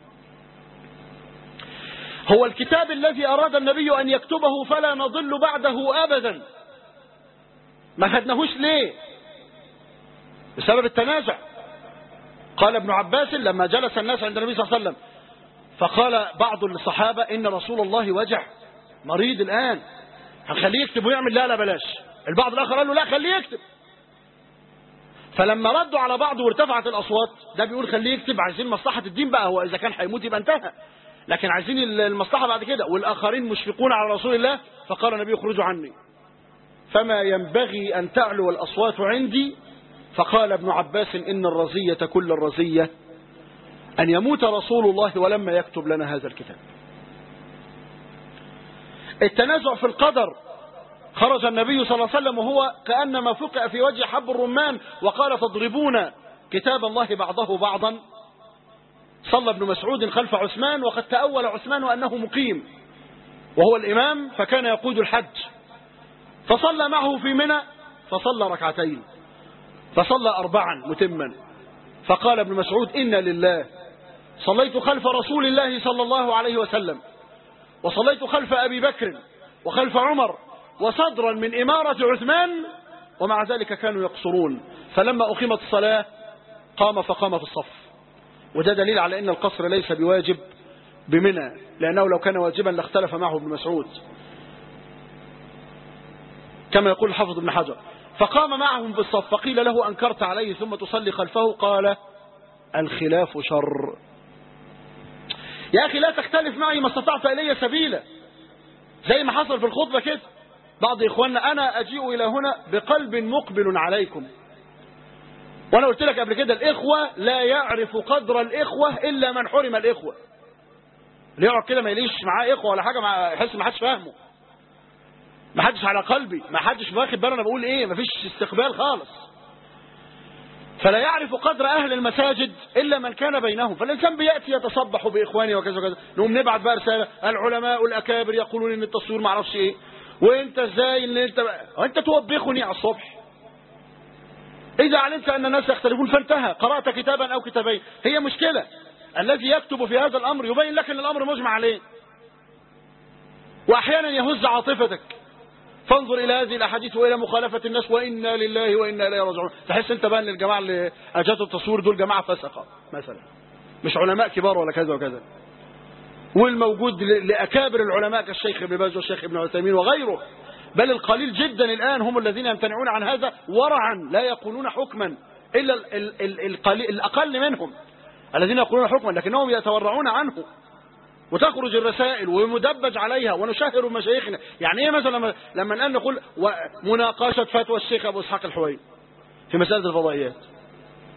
S3: هو الكتاب الذي أراد النبي أن يكتبه فلا نضل بعده أبدا، ما خدناهوش ليه؟ بسبب التنازع. قال ابن عباس لما جلس الناس عند النبي صلى الله عليه وسلم فقال بعض الصحابة: إن رسول الله وجع مريض الآن، هنخليه يكتب ويعمل؟ لا لا بلاش. البعض الآخر قال له: لا خليه يكتب. فلما ردوا على بعض وارتفعت الأصوات، ده بيقول خليه يكتب، عايزين مصلحة الدين بقى، هو إذا كان هيموت يبقى انتهى، لكن عايزين المصلحة بعد كده. والآخرين مشفقون على رسول الله، فقال النبي: اخرجوا عني فما ينبغي أن تعلو الأصوات عندي. فقال ابن عباس: إن الرزية كل الرزية أن يموت رسول الله ولما يكتب لنا هذا الكتاب. التنازع في القدر، خرج النبي صلى الله عليه وسلم وهو كأنما فقع في وجه حب الرمان وقال: تضربون كتاب الله بعضه بعضا. صلى ابن مسعود خلف عثمان وقد تأول عثمان أنه مقيم وهو الإمام فكان يقود الحج، فصلى معه في منى فصلى ركعتين فصلى أربعا متما. فقال ابن مسعود: إن لله، صليت خلف رسول الله صلى الله عليه وسلم وصليت خلف أبي بكر وخلف عمر وصدرا من إمارة عثمان، ومع ذلك كانوا يقصرون. فلما أقيمت الصلاة قام فقام في الصف. وده دليل على أن القصر ليس بواجب بمنى، لأنه لو كان واجبا لاختلف معه ابن مسعود كما يقول الحافظ ابن حجر. فقام معهم في الصف فقيل له: أنكرت عليه ثم تصلي خلفه؟ قال: الخلاف شر. يا أخي لا تختلف معي ما استطعت إلي سبيلا، زي ما حصل في الخطبة كده. بعض إخواننا: أنا أجيء إلى هنا بقلب مقبل عليكم. وأنا قلت لك قبل كده: الإخوة لا يعرف قدر الإخوة إلا من حرم الإخوة. اللي يقعد كده ما يليش معاه إخوة ولا حاجة، مع يحس ما حدش فاهمه، ما حدش على قلبي، ما حدش واخد باله أنا بقول إيه، ما فيش استقبال خالص. فلا يعرف قدر أهل المساجد إلا من كان بينهم. فالإنسان بيأتي يتصبح بإخواني وكذا وكذا، نقوم نبعت بقى رسالة: العلماء الأكابر يقولون إن التصوير ما اعرفش إيه، وأنت إزاي إن أنت وأنت توبخني على الصبح؟ إذا علمت أن الناس يختلفون فانتهى، قرأت كتابا أو كتابين. هي مشكلة الذي يكتب في هذا الأمر يبين لك أن الأمر مجمع عليه، وأحيانا يهز عاطفتك. فانظر إلى هذه الأحاديث وإلى مخالفة الناس، وإنا لله وإنا إليه راجعون. تحس أنت بقى أن الجماعة اللي أجازوا التصوير دول جماعة فسقة مثلا، مش علماء كبار ولا كذا وكذا. والموجود لأكابر العلماء كالشيخ ابن باز والشيخ ابن عثيمين وغيره، بل القليل جدا الآن هم الذين يمتنعون عن هذا ورعا، لا يقولون حكما إلا القليل الأقل منهم الذين يقولون حكما، لكنهم يتورعون عنه. وتخرج الرسائل ومدبج عليها ونشهر مشايخنا. يعني ايه مثلا لما لما الان نقول مناقشه فتوى الشيخ ابو اسحاق الحويني في مساله الفضائيات،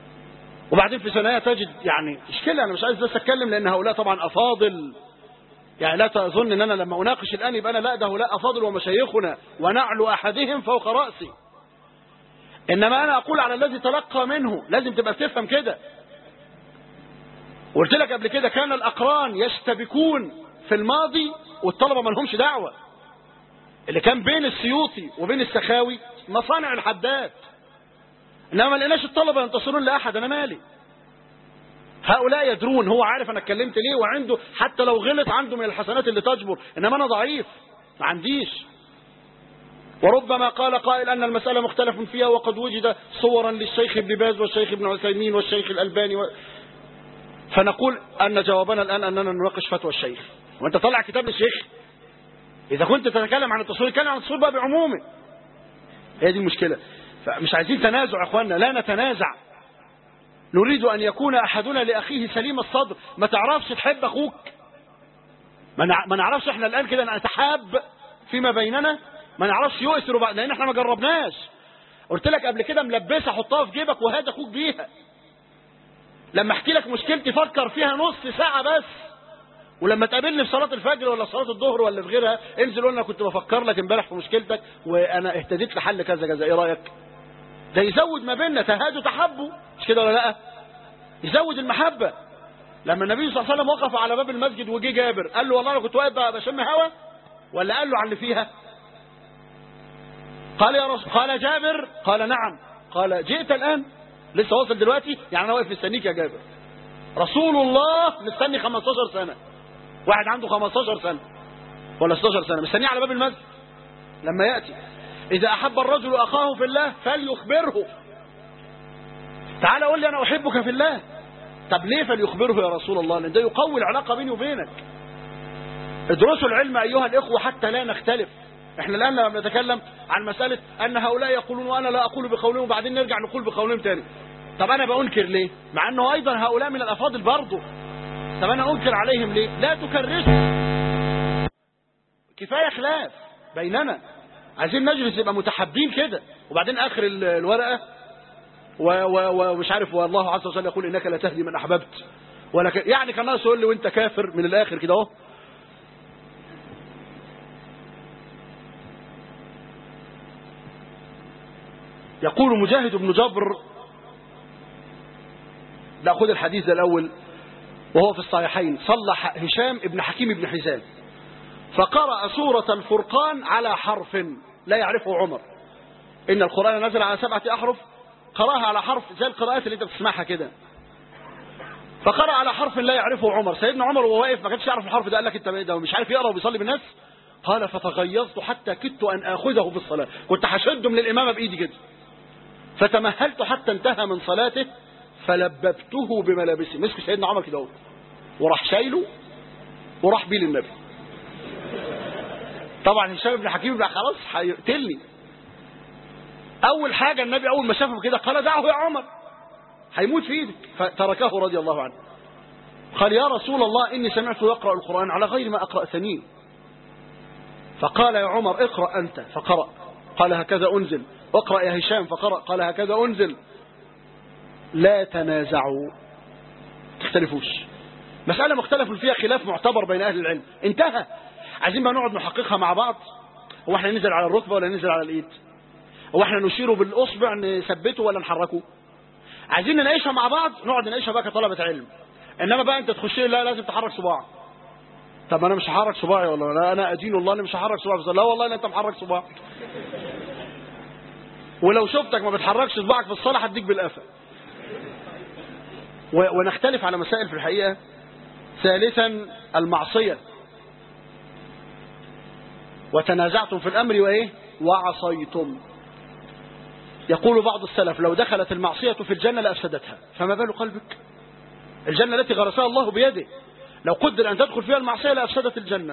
S3: وبعدين في ثانيه تجد يعني اشكال. انا مش عايز بس اتكلم لان هؤلاء طبعا افاضل يعني لا تظن ان انا لما اناقش الان يبقى انا لا ده هؤلاء افاضل ومشايخنا ونعلو احدهم فوق راسي، انما انا اقول على الذي تلقى منه. لازم تبقى تفهم كده. قلت لك قبل كده كان الاقران يشتبكون في الماضي والطلبه ما لهمش دعوه. اللي كان بين السيوطي وبين السخاوي مصانع الحداد، انما ما لقيناش الطلبه ينتصرون لاحد. انا مالي؟ هؤلاء يدرون، هو عارف انا اتكلمت ليه، وعنده حتى لو غلط عنده من الحسنات اللي تجبر، انما انا ضعيف ما عنديش. وربما قال قائل ان المساله مختلف فيها وقد وجد صورا للشيخ ابن باز والشيخ ابن عثيمين والشيخ الالباني و... فنقول ان جوابنا الان اننا نناقش فتوى الشيخ. وانت طلع كتاب للشيخ، اذا كنت تتكلم عن التصوير اتكلم عن التصوير بقى بعمومه. هي دي المشكله. فمش عايزين تنازع يا اخواننا، لا نتنازع. نريد ان يكون احدنا لاخيه سليم الصدر. ما تعرفش تحب اخوك، ما نعرفش احنا الان كده نتحاب فيما بيننا، ما نعرفش يؤثر بعض لان احنا ما جربناش. قلت لك قبل كده ملبسه حطها في جيبك وهات اخوك بيها. لما احكي لك مشكلتي فكر فيها نص ساعه بس، ولما تقابلني في صلاه الفجر ولا صلاه الظهر ولا في غيرها انزل قول انا كنت بفكر لك امبارح في مشكلتك وانا اهتديت لحل كذا كذا، ايه رايك؟ ده يزود ما بيننا، تهادوا تحبوا، مش كده ولا لا؟ يزود المحبه. لما النبي صلى الله عليه وسلم وقف على باب المسجد وجي جابر قال له والله انا كنت واقف بشم هوا، ولا قال له على اللي فيها؟ قال يا رسول، قال جابر، قال نعم، قال جئت الان لسه واصل دلوقتي؟ يعني انا واقف مستنيك يا جابر. رسول الله مستني خمستاشر سنه، واحد عنده خمستاشر سنه ولا ستاشر سنه مستنيه على باب المسجد لما ياتي. اذا احب الرجل اخاه في الله فليخبره. تعال قول لي انا احبك في الله. طب ليه فليخبره يا رسول الله؟ لان ده يقوي العلاقه بيني وبينك. ادرسوا العلم ايها الاخوه حتى لا نختلف. احنا الان لما بنتكلم عن مساله ان هؤلاء يقولون وانا لا اقول بقولهم وبعدين نرجع نقول بقولهم تاني. طب انا بانكر ليه؟ مع انه ايضا هؤلاء من الافاضل برضه. طب انا انكر عليهم ليه؟ لا تكرسوا، كفايه خلاف بيننا. عايزين نجلس يبقى متحابين كده، وبعدين اخر الورقه ومش عارف والله عز وجل يقول انك لا تهدي من احببت، ولا ك... يعني كان ناقص يقول لي وانت كافر من الاخر كده اهو. يقول مجاهد بن جبر، لا خذ الحديث ده الاول وهو في الصحيحين، صلح هشام ابن حكيم ابن حزام فقرأ سورة الفرقان على حرف لا يعرفه عمر. إن القرآن نزل على سبعة أحرف، قرأها على حرف زي القراءات اللي انت بتسمعها كده. فقرأ على حرف لا يعرفه عمر. سيدنا عمر وهو واقف ما كانش يعرف الحرف ده، قال لك انت ده مش عارف يقرأ وبيصلي بالناس؟ قال فتغيظت حتى كدت أن آخذه في الصلاة، كنت هشده من الإمامة بإيدي كده. فتمهلت حتى انتهى من صلاته فلببته بملابسه. مسك سيدنا عمر كده وراح شايله وراح بيه للنبي. طبعا هشام بن حكيم بقى خلاص هيقتلني. اول حاجه النبي اول ما شافه كده قال دعه يا عمر هيموت في ايدك، فتركه رضي الله عنه. قال يا رسول الله اني سمعته يقرا القران على غير ما اقراتني. فقال يا عمر اقرا انت، فقرا. قال هكذا انزل. اقرا يا هشام، فقرا. قال هكذا انزل. لا تنازعوا، تختلفوش. مساله مختلف فيها خلاف معتبر بين اهل العلم، انتهى. عايزين بقى نقعد نحققها مع بعض. هو احنا ننزل على الركبه ولا ننزل على الايد؟ هو احنا نشيره بالاصبع نثبته ولا نحركه؟ عايزين نناقشها مع بعض، نقعد نناقشها بقى كطلبه علم. انما بقى انت تخش لي لا لازم تحرك صباعك. طب انا مش هحرك صباعي والله، لا انا ادين الله انا مش هحرك صباعي. لا والله لا انت محرك صباعك. ولو شفتك ما بتحركش صباعك في الصلاه هديك بالقفا. ونختلف على مسائل في الحقيقه. ثالثا المعصيه. وتنازعتم في الامر وايه؟ وعصيتم. يقول بعض السلف لو دخلت المعصية في الجنة لأفسدتها، فما بال قلبك؟ الجنة التي غرسها الله بيده لو قدر أن تدخل فيها المعصية لأفسدت الجنة.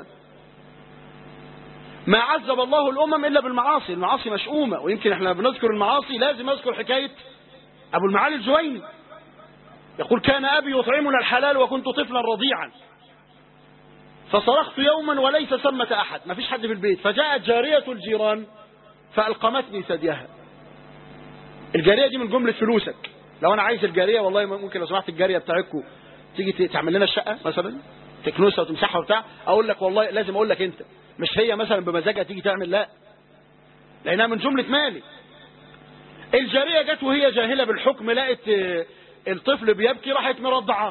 S3: ما عذب الله الأمم إلا بالمعاصي، المعاصي مشؤومة. ويمكن احنا بنذكر المعاصي لازم نذكر حكاية أبو المعالي الجويني. يقول كان أبي يطعمنا الحلال وكنت طفلا رضيعا، فصرخت يوما وليس ثمة أحد، ما فيش حد في البيت، فجاءت جارية الجيران فألقمتني ثديها. الجارية دي من جملة فلوسك. لو أنا عايز الجارية والله ممكن لو سمحت الجارية بتاعتكم تيجي تعمل لنا الشقة مثلا، تكنسها وتمسحها وبتاع، اقول لك والله لازم اقول لك انت، مش هي مثلا بمزاجها تيجي تعمل، لا، لانها من جمله مالي. الجاريه جت وهي جاهله بالحكم، لقت الطفل بيبكي، راحت مرضعه،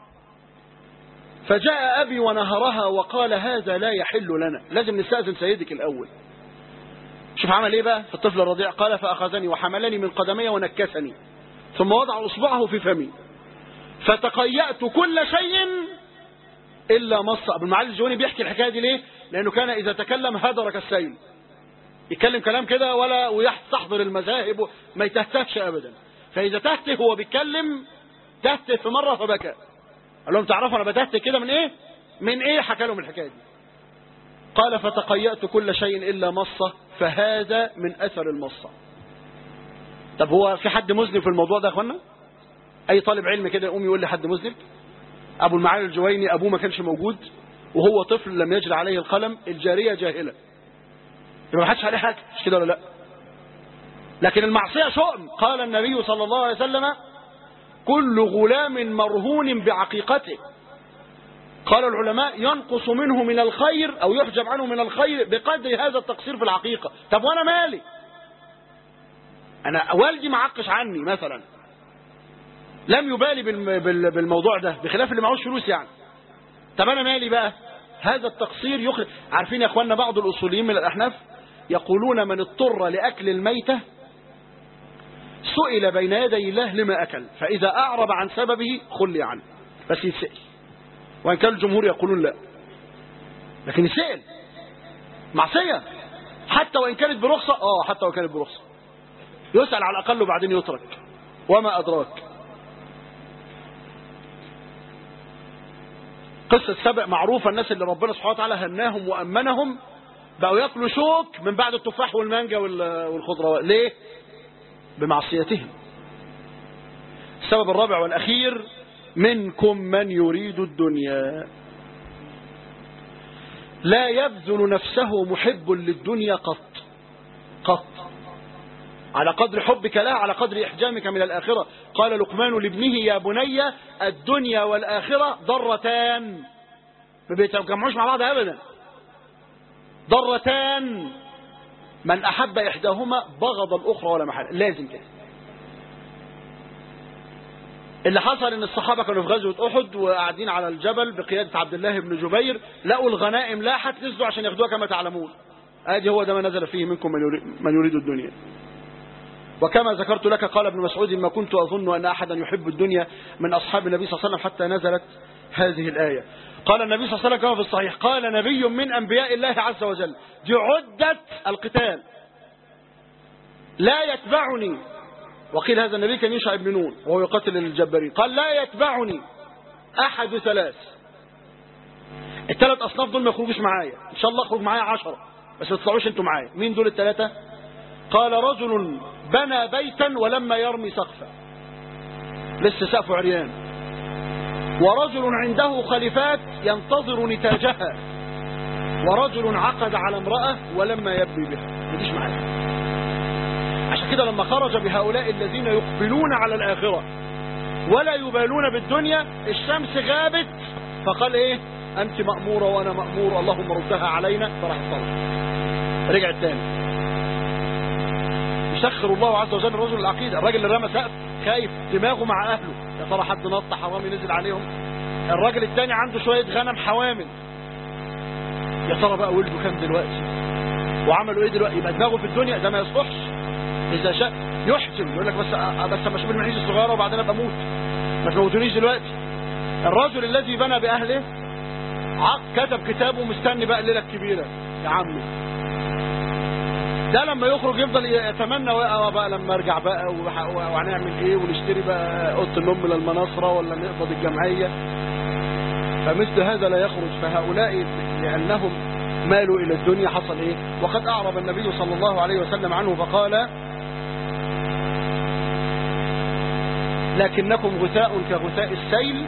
S3: فجاء ابي ونهرها وقال هذا لا يحل لنا، لازم نستأذن سيدك الاول. شوف عمل ايه بقى في الطفل الرضيع، قال فاخذني وحملني من قدمي ونكسني ثم وضع اصبعه في فمي فتقيأت كل شيء الا مص. ابو المعالي الجويني بيحكي الحكايه دي ليه؟ لانه كان اذا تكلم هدر كالسيل، يتكلم كلام كده ولا ويستحضر المذاهب، ما يتهتفش ابدا، فاذا تهته هو بيتكلم تهته في مره فبكى، قال لهم تعرفوا انا بتهته كده من ايه؟ من ايه؟ حكى لهم الحكايه دي. قال فتقيأت كل شيء الا مصه فهذا من اثر المصه. طب هو في حد مذنب في الموضوع ده يا اخوانا؟ اي طالب علم كده يقوم يقول لي حد مذنب؟ ابو المعالي الجويني ابوه ما كانش موجود وهو طفل لم يجري عليه القلم، الجاريه جاهله، يبقى ما حدش عليه حاجه، مش كده ولا لا؟ لكن المعصيه شؤم. قال النبي صلى الله عليه وسلم كل غلام مرهون بعقيقته. قال العلماء ينقص منه من الخير او يحجب عنه من الخير بقدر هذا التقصير في العقيقه. طب وانا مالي؟ انا والدي معقش عني مثلا، لم يبالي بالموضوع ده، بخلاف اللي معهوش فلوس يعني. طب انا مالي بقى؟ هذا التقصير يخرج. عارفين يا اخواننا بعض الاصوليين من الاحناف يقولون من اضطر لاكل الميته سئل بين يدي الله لما اكل، فاذا اعرض عن سببه خلي عنه، بس يتسأل. وان كان الجمهور يقولون لا، لكن يتسأل. معصيه حتى وان كانت برخصه، اه حتى وان كانت برخصه يسأل على الاقل وبعدين يترك. وما ادراك. قصة سبأ معروفة، الناس اللي ربنا سبحانه وتعالى هناهم وأمنهم بقوا يأكلوا شوك من بعد التفاح والمانجا والخضروات. ليه؟ بمعصيتهم. السبب الرابع والأخير منكم من يريد الدنيا، لا يبذل نفسه محب للدنيا قط قط، على قدر حبك لها على قدر إحجامك من الآخرة. قال لقمان لابنه يا بني الدنيا والآخرة ضرتان، ما بيتجمعوش مع بعض أبدا، ضرتان من أحب إحداهما بغض الأخرى ولا محل، لازم كده. اللي حصل ان الصحابة كانوا في غزوة أحد وقاعدين على الجبل بقيادة عبد الله بن جبير، لقوا الغنائم لاحت، نزلوا عشان ياخدوها كما تعلمون. ادي هو ده ما نزل فيه منكم من يريد, من يريد الدنيا. وكما ذكرت لك قال ابن مسعود ما كنت أظن أن أحدا يحب الدنيا من أصحاب النبي صلى الله عليه وسلم حتى نزلت هذه الآية. قال النبي صلى الله عليه وسلم كما في الصحيح قال نبي من أنبياء الله عز وجل دي عدة القتال لا يتبعني، وقيل هذا النبي كان يوشع بن نون وهو يقاتل الجبارين، قال لا يتبعني أحد ثلاث، الثلاث أصناف دول ما يخرجوش معايا، إن شاء الله اخرج معايا عشرة بس ما تطلعوش انتوا معايا. مين دول الثلاثة؟ قال رجل بنى بيتا ولما يرمي سقفا، لسه سقفه عريان، ورجل عنده خليفات ينتظر نتاجها، ورجل عقد على امرأة ولما يبني بها. ما تجيش معايا. عشان كده لما خرج بهؤلاء الذين يقبلون على الآخرة ولا يبالون بالدنيا، الشمس غابت فقال ايه؟ انت مأمورة وانا مأمور، اللهم ردها علينا، فراح الصلاة رجع الثاني. يسخر الله عز وجل الرجل العقيدة. الراجل اللي رمى سقف خايف دماغه مع اهله، يا ترى حد نط حرامي نزل عليهم. الراجل الثاني عنده شوية غنم حوامل، يا ترى بقى ولده كام دلوقتي وعملوا ايه دلوقتي. يبقى دماغه في الدنيا ده ما يصلحش. اذا شاء يحجم يقول لك بس بس اما اشوف المعيش الصغيره وبعدين ابقى اموت، ما تموتونيش دلوقتي. الرجل الذي بنى باهله كتب كتابه مستني بقى الليله الكبيره يا عمي. ده لما يخرج يفضل يتمنى بقى لما ارجع بقى وهنعمل ايه ونشتري بقى اوضه النوم للمناصره ولا نقبض الجمعيه. فمثل هذا لا يخرج. فهؤلاء لانهم مالوا الى الدنيا حصل ايه؟ وقد اعرض النبي صلى الله عليه وسلم عنه فقال لكنكم غثاء كغثاء السيل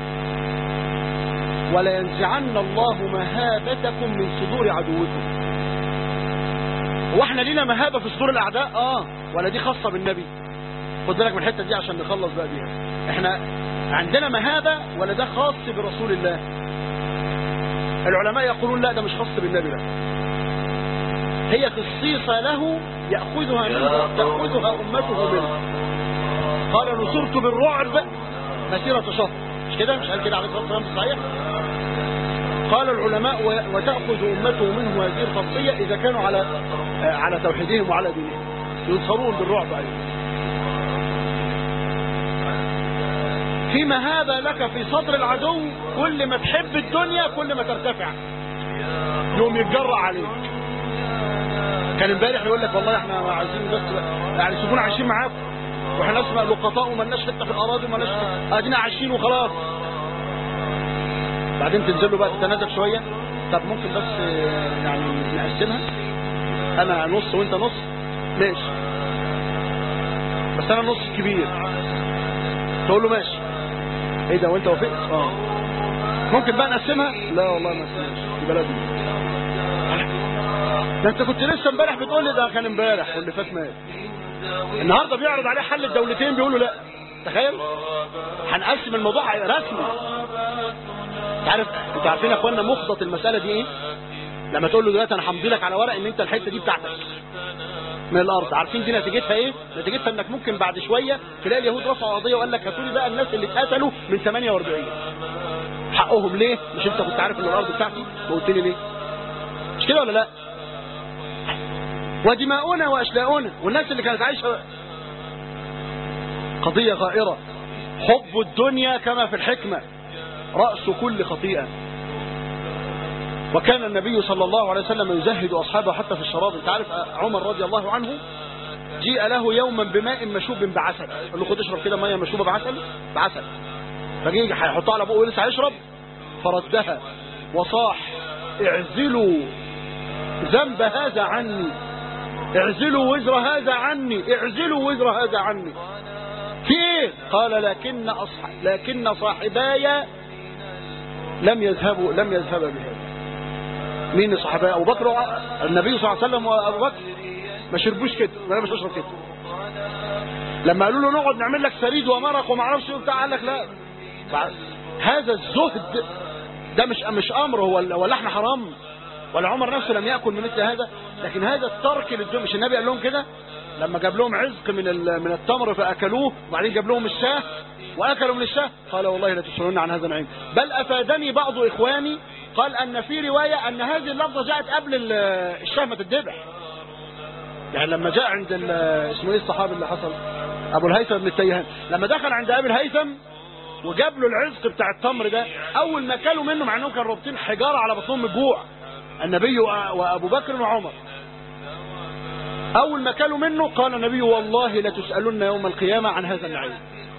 S3: ولينزعن الله مهابتكم من صدور عدوكم. واحنا لينا مهابة في صدور الاعداء؟ اه ولا دي خاصة بالنبي؟ خد بالك من الحتة دي عشان نخلص بقى بيها. احنا عندنا مهابة ولا ده خاص برسول الله؟ العلماء يقولون لا، ده مش خاص بالنبي، لا هي خصيصة له يأخذها منه، تأخذها أمته منه. قال نصرت بالرعب مسيرة شهر، مش كده؟ مش قال كده عليه الصلاة والسلام في الصحيح؟ قال العلماء وتأخذ أمته منه هذه الخاصية إذا كانوا على على توحيدهم وعلى دينهم، ينصرون بالرعب أيضا. في مهابة لك في صدر العدو، كل ما تحب الدنيا كل ما ترتفع، يوم يتجرأ عليك. كان امبارح يقول لك والله احنا عايزين بس يعني سيبونا عايشين معاكم، واحنا ناس لقطاء ومالناش حته في الاراضي ومالناش ادينا عايشين وخلاص. بعدين تنزلوا بقى تتنازل شويه، طب ممكن بس يعني نقسمها، انا نص وانت نص، ماشي، بس انا نص كبير. تقول له ماشي. ايه ده وانت وافقت؟ اه. ممكن بقى نقسمها؟ لا والله ما نقسمهاش، دي بلدنا. ده انت كنت لسه امبارح بتقول لي ده كان امبارح واللي فات مات. النهارده بيعرض عليه حل الدولتين بيقولوا لا. تخيل، هنقسم الموضوع رسمي. انت عارف، انتوا عارفين يا اخوانا مخطط المساله دي ايه؟ لما تقول له دلوقتي انا همضي لك على ورق ان انت الحته دي بتاعتك من الارض، عارفين دي نتيجتها ايه؟ نتيجتها انك ممكن بعد شويه تلاقي اليهود رفعوا قضيه وقال لك هاتوا لي بقى الناس اللي اتقتلوا من ثمانية وأربعين حقهم ليه؟ مش انت كنت عارف ان الارض بتاعتي؟ وقلت لي ليه؟ مش كده ولا لا؟ ودماؤنا واشلاؤنا والناس اللي كانت عايشه. قضيه غائره. حب الدنيا كما في الحكمه راس كل خطيئه. وكان النبي صلى الله عليه وسلم يزهد اصحابه حتى في الشراب. انت عارف عمر رضي الله عنه جيء له يوما بماء مشوب بعسل، قال له خد اشرب كده ميه مشوبه بعسل بعسل فجي هيحطها على بقه ولسه هيشرب، فردها وصاح اعزلوا ذنب هذا عني، اعزلوا وزر هذا عني، اعزلوا وزر هذا عني. في ايه؟ قال لكن أصح... لكن صاحباي لم يذهبوا لم يذهبا بهذا. مين صاحباي؟ ابو بكر و... النبي صلى الله عليه وسلم وابو بكر ما شربوش كده، ما مش اشرب كده. لما قالوا له نقعد نعمل لك سريد ومرق وما اعرفش ايه بتاع، قال لك لا. هذا الزهد ده مش مش امر، هو ولا احنا حرام؟ ولا عمر نفسه لم يأكل من مثل هذا؟ لكن هذا الترك للدنيا. مش النبي قال لهم كده لما جاب لهم عزق من من التمر فأكلوه، وبعدين جاب لهم الشاه وأكلوا من الشاه؟ قال والله لا تسألون عن هذا النعيم. بل أفادني بعض إخواني قال أن في رواية أن هذه اللفظة جاءت قبل الشاه ما تتذبح. يعني لما جاء عند اسمه ايه الصحابي اللي حصل؟ أبو الهيثم بن التيهان، لما دخل عند أبي الهيثم وجاب له العزق بتاع التمر ده، أول ما كلوا منه مع أنهم كانوا رابطين حجارة على بطنهم من الجوع، النبي وأبو بكر وعمر، أول ما كلوا منه قال النبي والله لتسألن يوم القيامة عن هذا النعيم.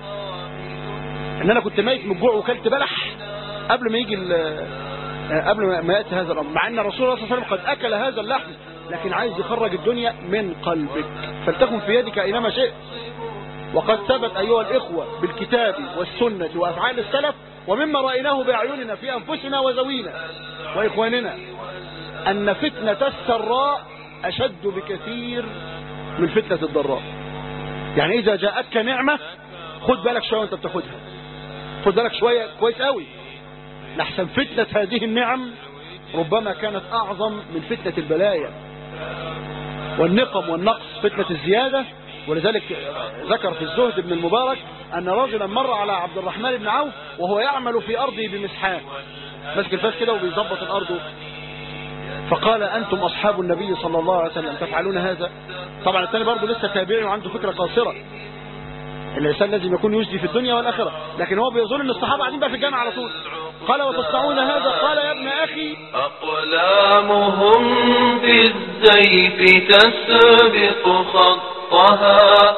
S3: إن أنا كنت ميت من الجوع وكلت بلح قبل ما يجي قبل ما يأتي هذا الأمر، مع أن رسول الله صلى الله عليه وسلم قد أكل هذا اللحم، لكن عايز يخرج الدنيا من قلبك، فلتكن في يدك أينما شئت. وقد ثبت أيها الإخوة بالكتاب والسنة وأفعال السلف ومما رأيناه بأعيننا في أنفسنا وزوينا وإخواننا أن فتنة السراء أشد بكثير من فتنة الضراء. يعني إذا جاءتك نعمة خد بالك شوية وانت بتاخدها، خد بالك شوية كويس قوي، لحسن فتنة هذه النعم ربما كانت أعظم من فتنة البلايا والنقم والنقص، فتنة الزيادة. ولذلك ذكر في الزهد ابن المبارك أن رجلا مر على عبد الرحمن بن عوف وهو يعمل في أرضه بمسحاه، ماسك الفاس كده وبيظبط الأرض، فقال أنتم أصحاب النبي صلى الله عليه وسلم تفعلون هذا؟ طبعا الثاني برضه لسه تابعي وعنده فكرة قاصرة، الإنسان لازم يكون يجدي في الدنيا والآخرة، لكن هو بيظن أن الصحابة قاعدين بقى في الجامعة على طول. قال وتصنعون هذا؟ قال يا ابن أخي
S1: أقلامهم بالزيف تسبق خطها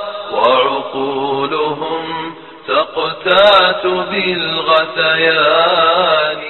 S1: وعقولهم تقتات بالغثيان.